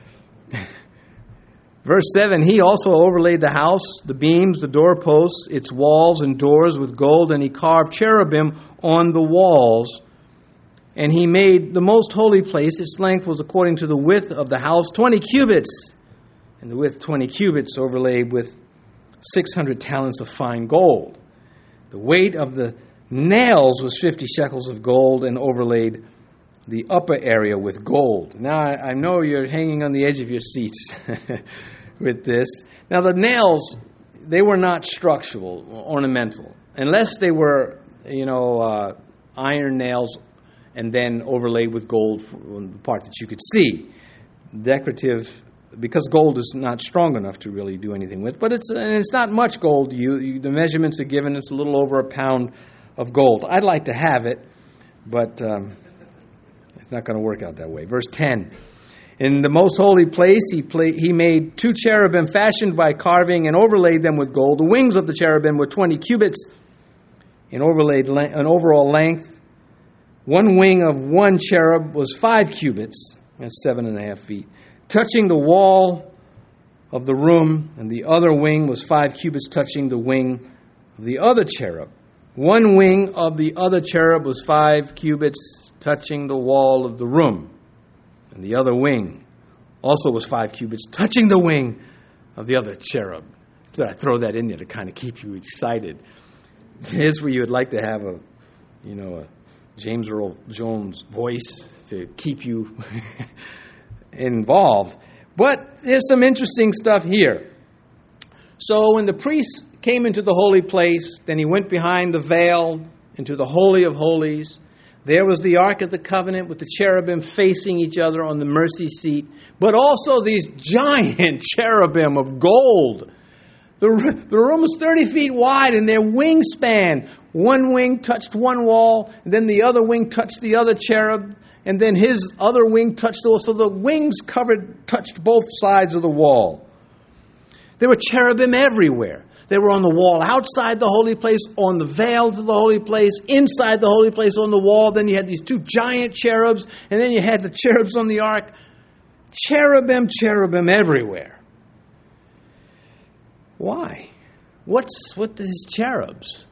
Verse seven, he also overlaid the house, the beams, the doorposts, its walls and doors with gold, and he carved cherubim on the walls. And he made the most holy place. Its length was according to the width of the house, twenty cubits. And the width twenty cubits, overlaid with six hundred talents of fine gold. The weight of the nails was fifty shekels of gold, and overlaid the upper area with gold. Now, I, I know you're hanging on the edge of your seats with this. Now, the nails, they were not structural, ornamental, unless they were, you know, uh, iron nails and then overlaid with gold on the part that you could see. Decorative, because gold is not strong enough to really do anything with. But it's and it's not much gold. You, you the measurements are given. It's a little over a pound of gold. I'd like to have it, but um, it's not going to work out that way. Verse ten. In the most holy place, he play, he made two cherubim fashioned by carving and overlaid them with gold. The wings of the cherubim were twenty cubits in overlaid an overall length. One wing of one cherub was five cubits, that's seven and a half feet, touching the wall of the room, and the other wing was five cubits touching the wing of the other cherub. One wing of the other cherub was five cubits touching the wall of the room. And the other wing also was five cubits, touching the wing of the other cherub. So I throw that in there to kind of keep you excited. Here's where you would like to have a, you know, a James Earl Jones voice to keep you involved. But there's some interesting stuff here. So when the priest came into the holy place, then he went behind the veil into the Holy of Holies. There was the Ark of the Covenant with the cherubim facing each other on the mercy seat, but also these giant cherubim of gold. The, the room was thirty feet wide, and their wingspan, one wing touched one wall, and then the other wing touched the other cherub, and then his other wing touched the wall. So the wings covered, touched both sides of the wall. There were cherubim everywhere. They were on the wall outside the holy place, on the veil to the holy place, inside the holy place on the wall. Then you had these two giant cherubs, and then you had the cherubs on the ark. Cherubim, cherubim everywhere. Why? What's with these cherubs?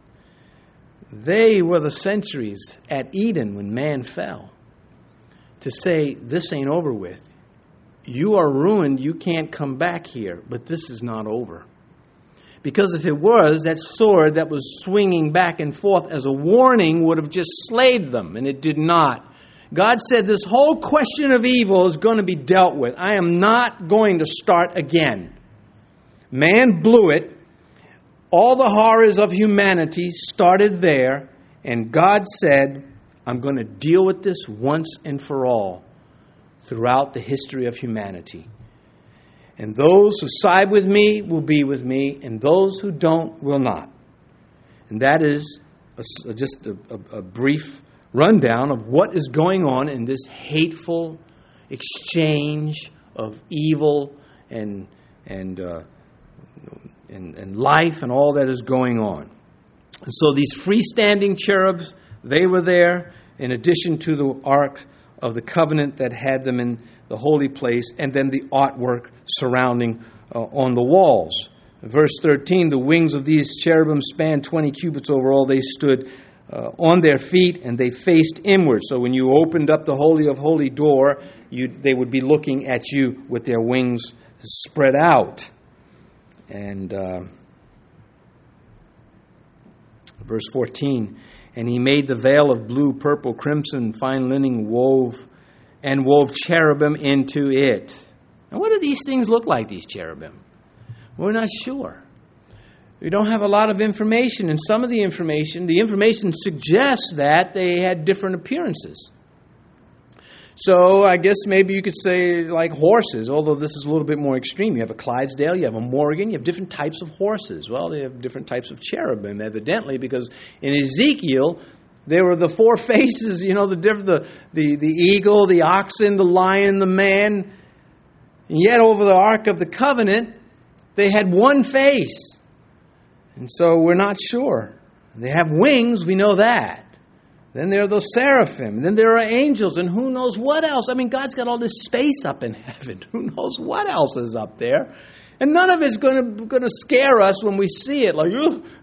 They were the sentries at Eden when man fell to say, this ain't over with. You are ruined. You can't come back here. But this is not over. Because if it was, that sword that was swinging back and forth as a warning would have just slayed them. And it did not. God said this whole question of evil is going to be dealt with. I am not going to start again. Man blew it. All the horrors of humanity started there. And God said, I'm going to deal with this once and for all throughout the history of humanity. And those who side with me will be with me, and those who don't will not. And that is a, just a, a, a brief rundown of what is going on in this hateful exchange of evil and and uh, and, and life and all that is going on. And so these freestanding cherubs, they were there in addition to the Ark of the Covenant that had them in the holy place, and then the artwork surrounding uh, on the walls. Verse thirteen, the wings of these cherubim spanned twenty cubits over all. They stood uh, on their feet, and they faced inward. So when you opened up the Holy of Holy door, you, they would be looking at you with their wings spread out. And uh, verse fourteen, and he made the veil of blue, purple, crimson, fine linen wove, and wove cherubim into it. Now, what do these things look like, these cherubim? We're not sure. We don't have a lot of information, and some of the information, the information suggests that they had different appearances. So I guess maybe you could say like horses, although this is a little bit more extreme. You have a Clydesdale, you have a Morgan, you have different types of horses. Well, they have different types of cherubim, evidently, because in Ezekiel, there were the four faces, you know, the the the, the eagle, the oxen, the lion, the man. And yet over the Ark of the Covenant, they had one face. And so we're not sure. They have wings, we know that. Then there are those seraphim. And then there are angels, and who knows what else. I mean, God's got all this space up in heaven. Who knows what else is up there? And none of it's going to going to scare us when we see it. Like,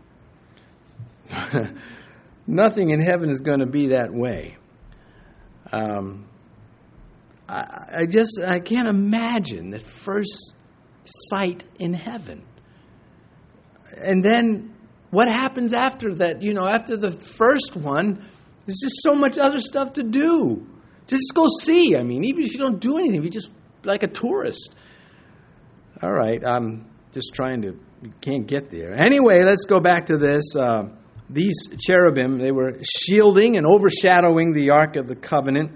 ugh. Nothing in heaven is going to be that way. Um, I, I just, I can't imagine that first sight in heaven. And then what happens after that? You know, after the first one, there's just so much other stuff to do. Just go see. I mean, even if you don't do anything, you're just like a tourist. All right, I'm just trying to, you can't get there. Anyway, let's go back to this. Uh, These cherubim, they were shielding and overshadowing the Ark of the Covenant.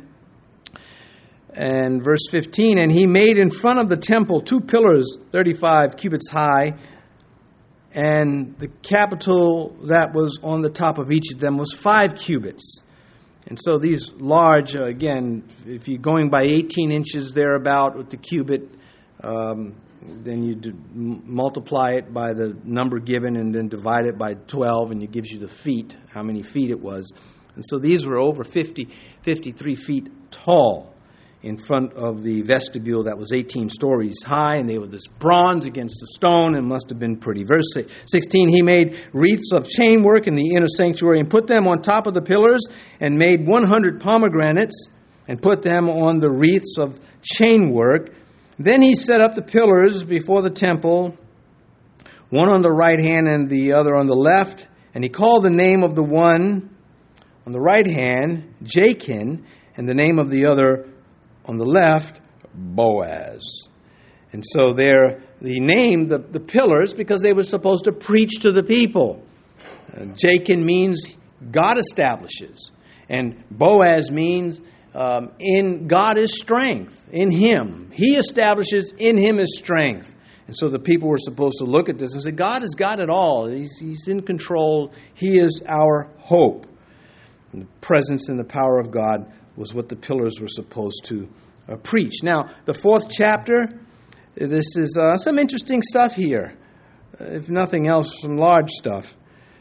And verse fifteen, and he made in front of the temple two pillars, thirty-five cubits high, and the capital that was on the top of each of them was five cubits. And so these large, uh, again, if you're going by eighteen inches thereabout with the cubit, um, then you do multiply it by the number given and then divide it by twelve, and it gives you the feet, how many feet it was. And so these were over fifty, fifty-three feet tall. in front of the vestibule that was eighteen stories high, and they were this bronze against the stone, and must have been pretty. Verse sixteen, he made wreaths of chain work in the inner sanctuary and put them on top of the pillars, and made one hundred pomegranates and put them on the wreaths of chain work. Then he set up the pillars before the temple, one on the right hand and the other on the left, and he called the name of the one on the right hand Jachin, and the name of the other on the left, Boaz. And so there, he named the, the pillars because they were supposed to preach to the people. Uh, Jachin means God establishes. And Boaz means um, in God is strength, in him. He establishes, in him is strength. And so the people were supposed to look at this and say, God has got it all. He's, he's in control. He is our hope. And the presence and the power of God was what the pillars were supposed to uh, preach. Now, the fourth chapter, this is uh, some interesting stuff here. Uh, if nothing else, some large stuff.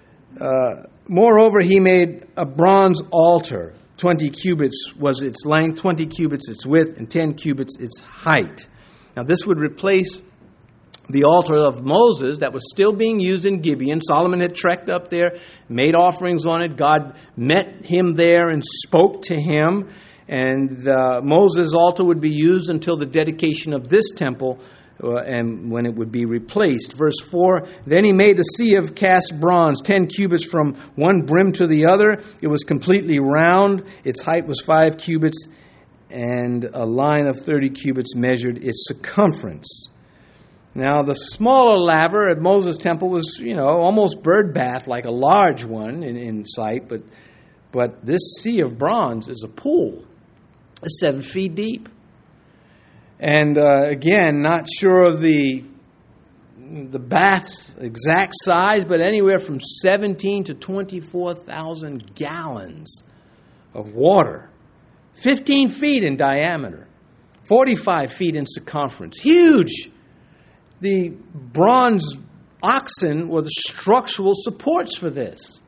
Uh, moreover, he made a bronze altar. Twenty cubits was its length, twenty cubits its width, and ten cubits its height. Now, this would replace the altar of Moses that was still being used in Gibeon. Solomon had trekked up there, made offerings on it. God met him there and spoke to him. And uh, Moses' altar would be used until the dedication of this temple uh, and when it would be replaced. Verse four, then he made a sea of cast bronze, ten cubits from one brim to the other. It was completely round. Its height was five cubits, and a line of thirty cubits measured its circumference. Now, the smaller laver at Moses' temple was, you know, almost bird bath, like a large one in, in sight, but but this sea of bronze is a pool. It's seven feet deep. And uh, again, not sure of the the bath's exact size, but anywhere from seventeen to twenty-four thousand gallons of water. fifteen feet in diameter, forty-five feet in circumference. Huge! The bronze oxen were the structural supports for this.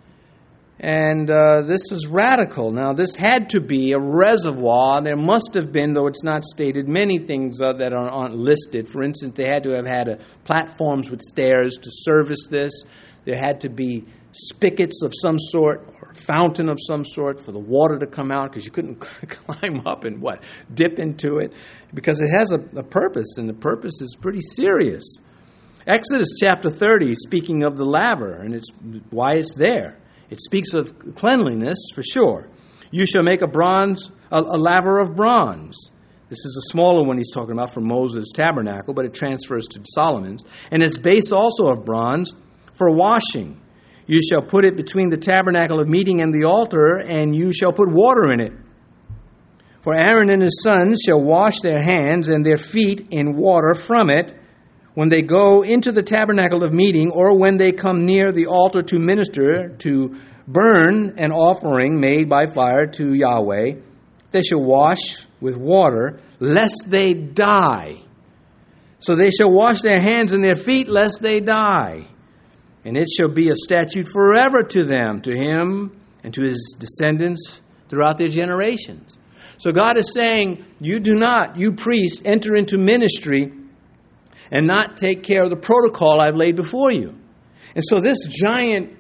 And uh, this is radical. Now, this had to be a reservoir. There must have been, though it's not stated, many things uh, that are, aren't listed. For instance, they had to have had a, platforms with stairs to service this. There had to be spigots of some sort, or a fountain of some sort for the water to come out, because you couldn't climb up and what? Dip into it. Because it has a, a purpose, and the purpose is pretty serious. Exodus chapter thirty, speaking of the laver, and it's why it's there. It speaks of cleanliness, for sure. You shall make a bronze, a, a laver of bronze. This is a smaller one he's talking about from Moses' tabernacle, but it transfers to Solomon's. And its base also of bronze for washing. You shall put it between the tabernacle of meeting and the altar, and you shall put water in it. For Aaron and his sons shall wash their hands and their feet in water from it when they go into the tabernacle of meeting, or when they come near the altar to minister, to burn an offering made by fire to Yahweh. They shall wash with water, lest they die. So they shall wash their hands and their feet, lest they die. And it shall be a statute forever to them, to him and to his descendants throughout their generations. So God is saying, you do not, you priests, enter into ministry and not take care of the protocol I've laid before you. And so this giant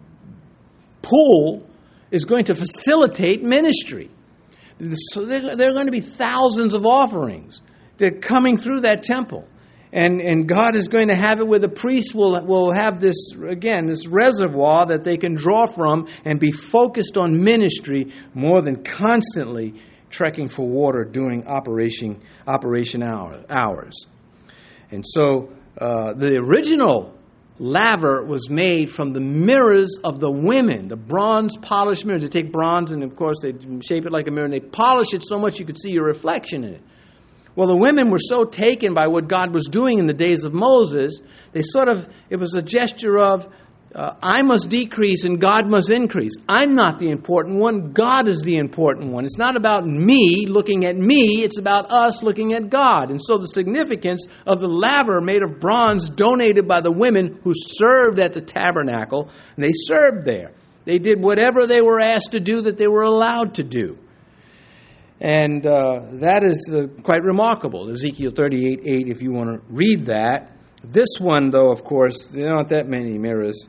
pool is going to facilitate ministry. So there, there are going to be thousands of offerings that are coming through that temple. And, and God is going to have it where the priests will, will have this, again, this reservoir that they can draw from and be focused on ministry more than constantly trekking for water during operation, operation hour, hours. And so uh, the original laver was made from the mirrors of the women, the bronze polished mirrors. They take bronze and, of course, they shape it like a mirror, and they polish it so much you could see your reflection in it. Well, the women were so taken by what God was doing in the days of Moses, they sort of, it was a gesture of, uh, I must decrease and God must increase. I'm not the important one. God is the important one. It's not about me looking at me. It's about us looking at God. And so the significance of the laver made of bronze donated by the women who served at the tabernacle, and they served there. They did whatever they were asked to do that they were allowed to do. And uh, that is uh, quite remarkable. Ezekiel thirty-eight eight, if you want to read that. This one, though, of course, there aren't that many mirrors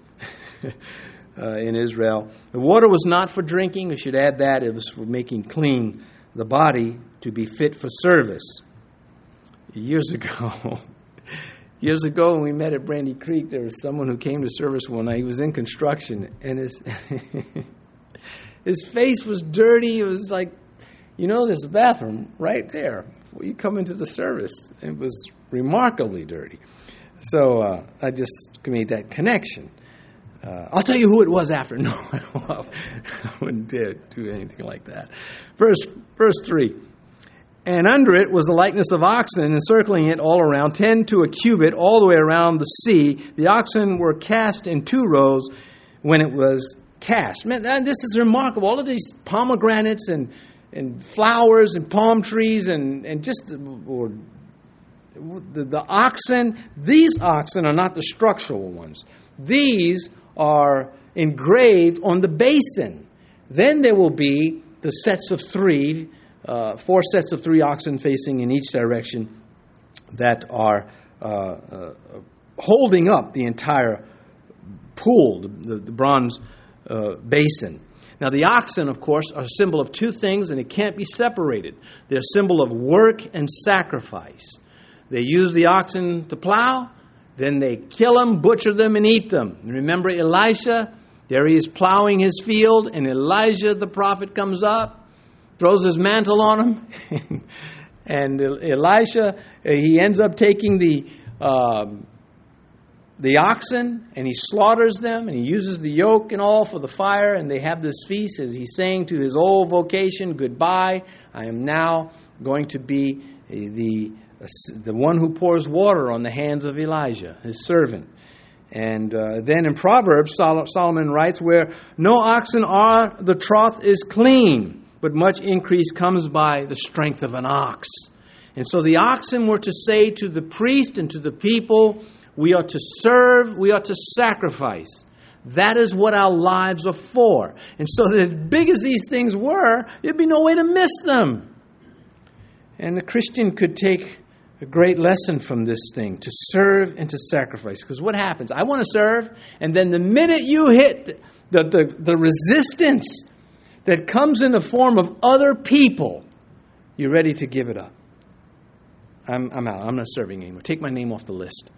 uh, in Israel. The water was not for drinking. We should add that. It was for making clean the body to be fit for service. Years ago, years ago when we met at Brandy Creek, there was someone who came to service one night. He was in construction, and his his face was dirty. It was like, you know, there's a bathroom right there before you come into the service. It was remarkably dirty. So uh, I just made that connection. Uh, I'll tell you who it was after. No, I wouldn't dare do anything like that. Verse, verse three. And under it was the likeness of oxen, encircling it all around, ten to a cubit, all the way around the sea. The oxen were cast in two rows when it was cast. Man, this is remarkable. All of these pomegranates and, and flowers and palm trees and, and just... or The, the oxen, these oxen are not the structural ones. These are engraved on the basin. Then there will be the sets of three, uh, four sets of three oxen facing in each direction that are uh, uh, holding up the entire pool, the, the, the bronze uh, basin. Now, the oxen, of course, are a symbol of two things, and it can't be separated. They're a symbol of work and sacrifice. They use the oxen to plow, then they kill them, butcher them, and eat them. And remember Elisha? There he is plowing his field, and Elijah, the prophet, comes up, throws his mantle on him, and Elisha, he ends up taking the uh, the oxen, and he slaughters them, and he uses the yoke and all for the fire, and they have this feast as he's saying to his old vocation, goodbye, I am now going to be the the one who pours water on the hands of Elijah, his servant. And uh, then in Proverbs, Sol- Solomon writes, where no oxen are, the trough is clean, but much increase comes by the strength of an ox. And so the oxen were to say to the priest and to the people, we are to serve, we are to sacrifice. That is what our lives are for. And so as big as these things were, there'd be no way to miss them. And the Christian could take a great lesson from this thing, to serve and to sacrifice. Because what happens? I want to serve, and then the minute you hit the, the, the resistance that comes in the form of other people, you're ready to give it up. I'm, I'm out. I'm not serving anymore. Take my name off the list.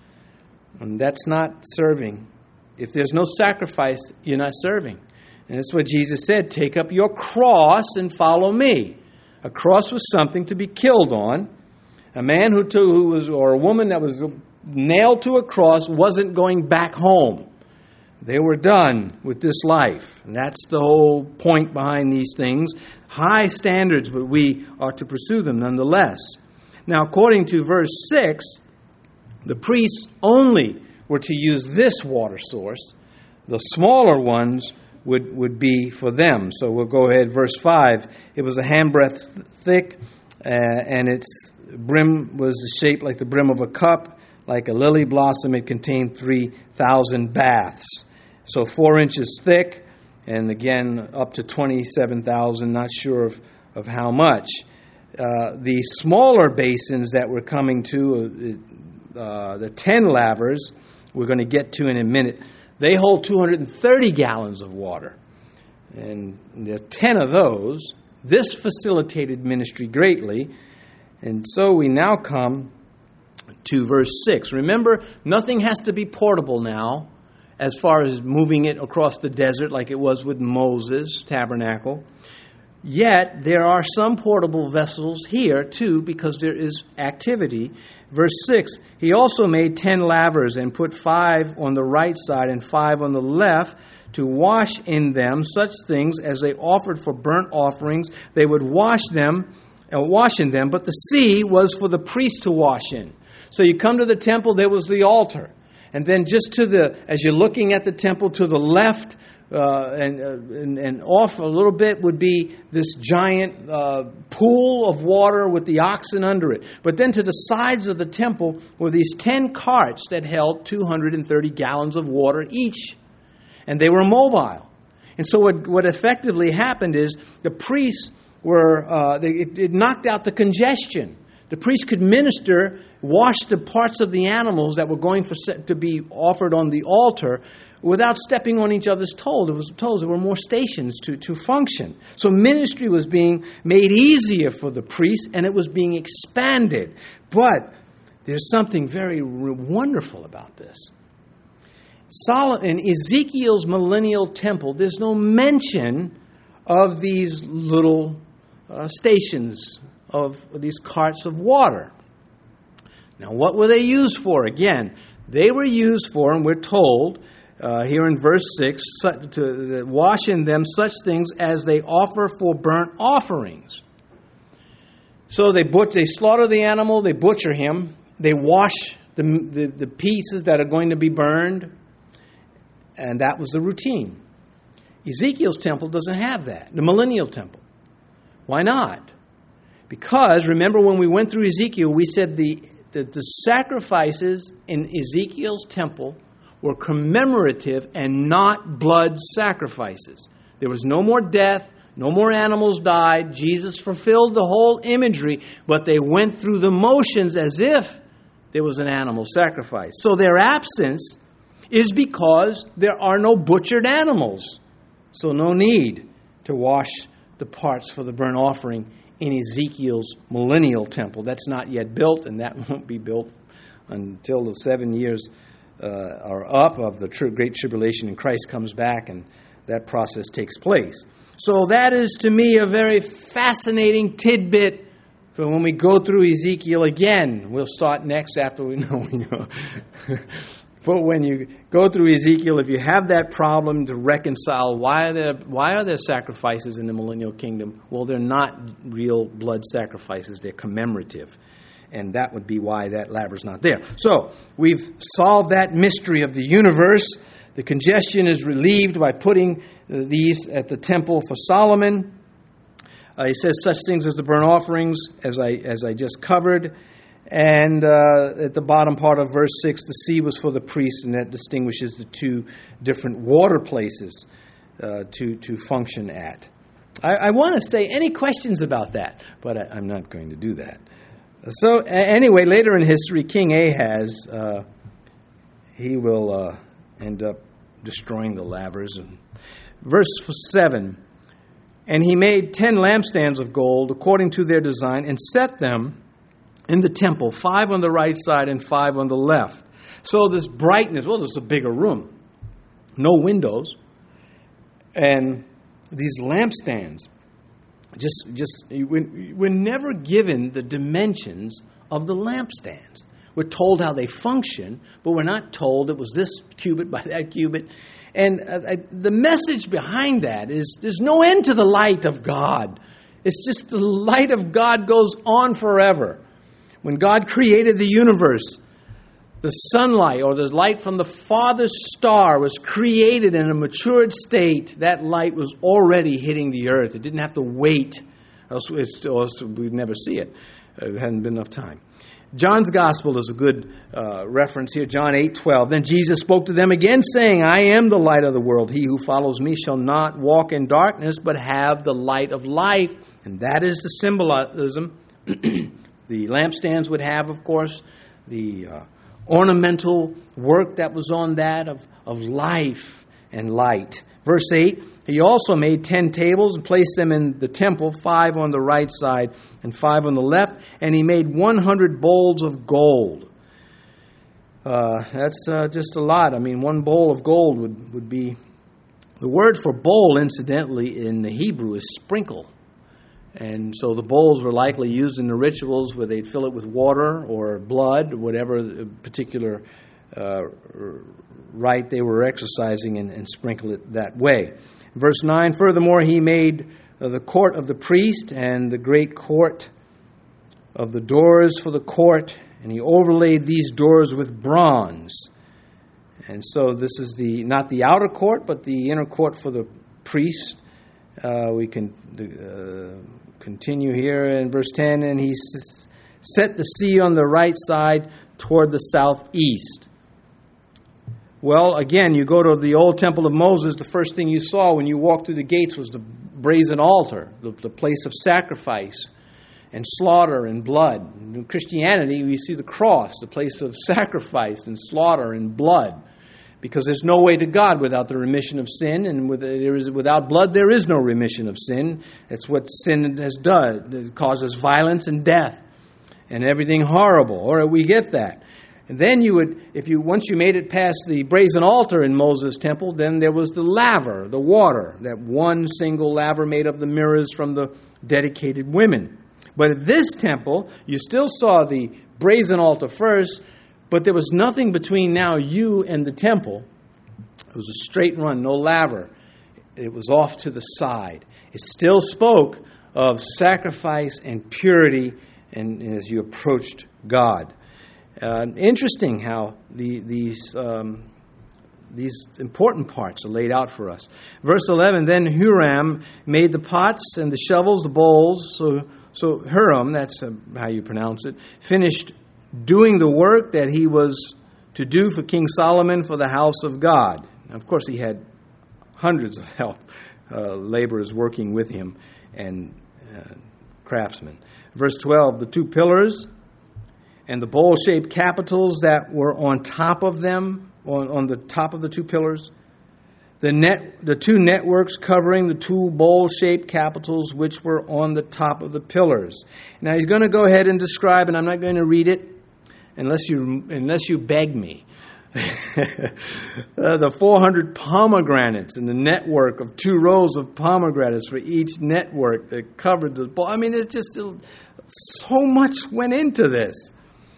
And that's not serving. If there's no sacrifice, you're not serving. And that's what Jesus said. Take up your cross and follow me. A cross was something to be killed on. A man who, to, who was, or a woman that was nailed to a cross wasn't going back home. They were done with this life. And that's the whole point behind these things. High standards, but we are to pursue them nonetheless. Now, according to verse six, the priests only were to use this water source. The smaller ones would, would be for them. So we'll go ahead. Verse five, it was a handbreadth thick, uh, and its brim was shaped like the brim of a cup, like a lily blossom. It contained three thousand baths. So four inches thick, and again, up to twenty-seven thousand, not sure of, of how much. Uh, the smaller basins that we're coming to, uh, the ten lavers, we're going to get to in a minute, they hold two hundred thirty gallons of water. And there's ten of those. This facilitated ministry greatly. And so we now come to verse six. Remember, nothing has to be portable now as far as moving it across the desert like it was with Moses' tabernacle. Yet, there are some portable vessels here, too, because there is activity. Verse six, he also made ten lavers and put five on the right side and five on the left to wash in them such things as they offered for burnt offerings. They would wash them, uh, wash in them, but the sea was for the priest to wash in. So you come to the temple, there was the altar. And then just to the, as you're looking at the temple to the left, Uh, and, uh, and and off a little bit would be this giant uh, pool of water with the oxen under it. But then to the sides of the temple were these ten carts that held two hundred thirty gallons of water each. And they were mobile. And so what, what effectively happened is the priests were, uh, they, it, it knocked out the congestion. The priest could minister, wash the parts of the animals that were going for, to be offered on the altar without stepping on each other's toes. It was toes. There were more stations to, to function. So ministry was being made easier for the priest, and it was being expanded. But there's something very wonderful about this. Sol- in Ezekiel's millennial temple, there's no mention of these little uh, stations, of these carts of water. Now, what were they used for? Again, they were used for, and we're told uh, here in verse six, to wash in them such things as they offer for burnt offerings. So they butch, they slaughter the animal, they butcher him, they wash the, the, the pieces that are going to be burned, and that was the routine. Ezekiel's temple doesn't have that, the millennial temple. Why not? Because, remember when we went through Ezekiel, we said the, the, the sacrifices in Ezekiel's temple were commemorative and not blood sacrifices. There was no more death, no more animals died. Jesus fulfilled the whole imagery, but they went through the motions as if there was an animal sacrifice. So their absence is because there are no butchered animals. So no need to wash the parts for the burnt offering in Ezekiel's millennial temple. That's not yet built, and that won't be built until the seven years uh, are up of the tri- Great Tribulation and Christ comes back, and that process takes place. So that is, to me, a very fascinating tidbit for when we go through Ezekiel again. We'll start next after we know we know. But when you go through Ezekiel, if you have that problem to reconcile, why are there why are there sacrifices in the millennial kingdom? Well, they're not real blood sacrifices. They're commemorative. And that would be why that laver's not there. So, we've solved that mystery of the universe. The congestion is relieved by putting uh, these at the temple for Solomon. Uh, he says such things as the burnt offerings, as I as I just covered. And uh, at the bottom part of verse six, the sea was for the priest, and that distinguishes the two different water places uh, to, to function at. I, I want to say any questions about that, but I, I'm not going to do that. So a- anyway, later in history, King Ahaz, uh, he will uh, end up destroying the lavers. And verse seven, and he made ten lampstands of gold according to their design and set them in the temple, five on the right side and five on the left. So this brightness, well, there's a bigger room. No windows. And these lampstands, just, just we're never given the dimensions of the lampstands. We're told how they function, but we're not told it was this cubit by that cubit. And uh, the message behind that is there's no end to the light of God. It's just the light of God goes on forever. When God created the universe, the sunlight or the light from the farthest star was created in a matured state. That light was already hitting the earth. It didn't have to wait, else, it's, else we'd never see it. It hadn't been enough time. John's Gospel is a good uh, reference here. John eight twelve. Then Jesus spoke to them again, saying, I am the light of the world. He who follows me shall not walk in darkness, but have the light of life. And that is the symbolism. The lampstands would have, of course, the uh, ornamental work that was on that of, of life and light. Verse eight, he also made ten tables and placed them in the temple, five on the right side and five on the left, and he made one hundred bowls of gold. Uh, that's uh, just a lot. I mean, one bowl of gold would, would be... The word for bowl, incidentally, in the Hebrew is sprinkle. And so the bowls were likely used in the rituals where they'd fill it with water or blood, whatever particular uh, rite they were exercising, and, and sprinkle it that way. Verse nine, furthermore, he made uh, the court of the priest and the great court of the doors for the court, and he overlaid these doors with bronze. And so this is the not the outer court, but the inner court for the priest. Uh, we can uh, continue here in verse ten, and he s- set the sea on the right side toward the southeast. Well, again, you go to the old temple of Moses, the first thing you saw when you walked through the gates was the brazen altar, the, the place of sacrifice and slaughter and blood. In Christianity, we see the cross, the place of sacrifice and slaughter and blood, because there's no way to God without the remission of sin, and with, there is, without blood there is no remission of sin. That's what sin has done. It causes violence and death and everything horrible. All right, we get that. And then you would, if you once you made it past the brazen altar in Moses' temple, then there was the laver, the water, that one single laver made of the mirrors from the dedicated women. But at this temple, you still saw the brazen altar first, but there was nothing between now you and the temple. It was a straight run, no laver. It was off to the side. It still spoke of sacrifice and purity and, and as you approached God. Uh, interesting how the, these um, these important parts are laid out for us. Verse eleven, then Huram made the pots and the shovels, the bowls. So, so Huram, that's uh, how you pronounce it, finished doing the work that he was to do for King Solomon for the house of God. Now, of course, he had hundreds of help, uh, laborers working with him, and uh, craftsmen. Verse twelve, the two pillars and the bowl-shaped capitals that were on top of them, on, on the top of the two pillars. The net, the two networks covering the two bowl-shaped capitals which were on the top of the pillars. Now he's going to go ahead and describe, and I'm not going to read it unless you unless you beg me. uh, the four hundred pomegranates and the network of two rows of pomegranates for each network that covered the bowl. I mean, it's just so much went into this.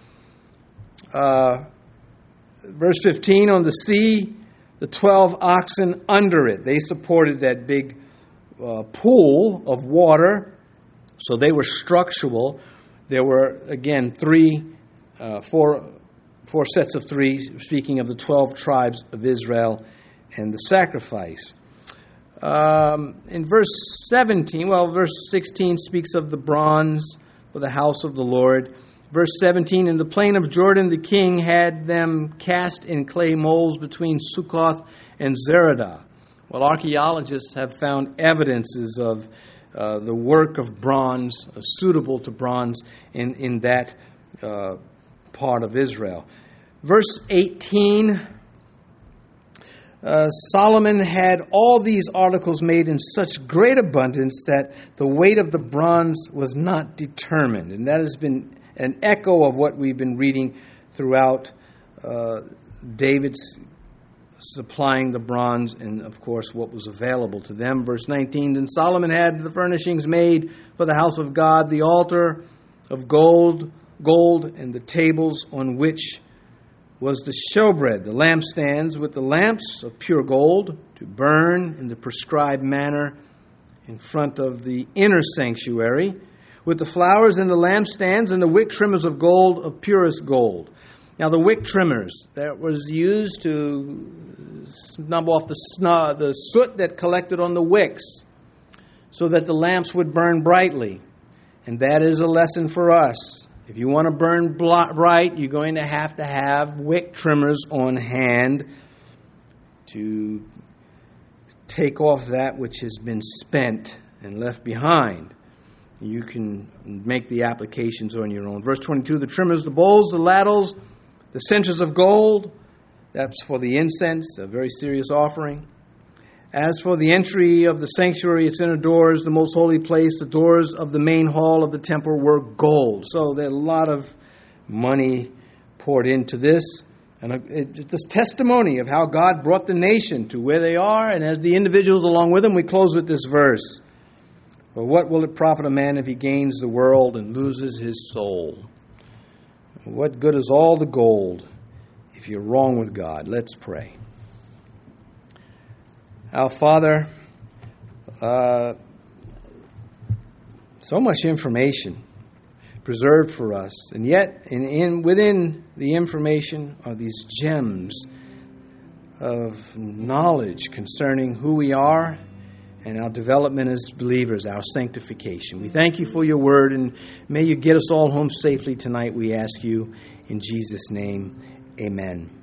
Uh, verse fifteen, on the sea, the twelve oxen under it. They supported that big uh, pool of water, so they were structural. There were, again, three, uh, four, four sets of three, speaking of the twelve tribes of Israel and the sacrifice. Um, in verse seventeen, well, verse sixteen speaks of the bronze for the house of the Lord. Verse seventeen, in the plain of Jordan, the king had them cast in clay molds between Sukkoth and Zeradah. Well, archaeologists have found evidences of uh, the work of bronze, uh, suitable to bronze, in, in that uh, part of Israel. Verse eighteen, uh, Solomon had all these articles made in such great abundance that the weight of the bronze was not determined. And that has been an echo of what we've been reading throughout uh, David's supplying the bronze and, of course, what was available to them. Verse nineteen, then Solomon had the furnishings made for the house of God, the altar of gold, gold, and the tables on which was the showbread, the lampstands with the lamps of pure gold to burn in the prescribed manner in front of the inner sanctuary, with the flowers and the lampstands and the wick trimmers of gold, of purest gold. Now the wick trimmers, that was used to snub off the, snub, the soot that collected on the wicks so that the lamps would burn brightly. And that is a lesson for us. If you want to burn bright, you're going to have to have wick trimmers on hand to take off that which has been spent and left behind. You can make the applications on your own. Verse twenty-two, the trimmers, the bowls, the ladles, the censers of gold. That's for the incense, a very serious offering. As for the entry of the sanctuary, its inner doors, the most holy place, the doors of the main hall of the temple were gold. So there's a lot of money poured into this. And it's this testimony of how God brought the nation to where they are. And as the individuals along with them, we close with this verse. For what will it profit a man if he gains the world and loses his soul? What good is all the gold if you're wrong with God? Let's pray. Our Father, uh, so much information preserved for us, and yet in, in within the information are these gems of knowledge concerning who we are and our development as believers, our sanctification. We thank you for your word, and may you get us all home safely tonight, we ask you. In Jesus' name, amen.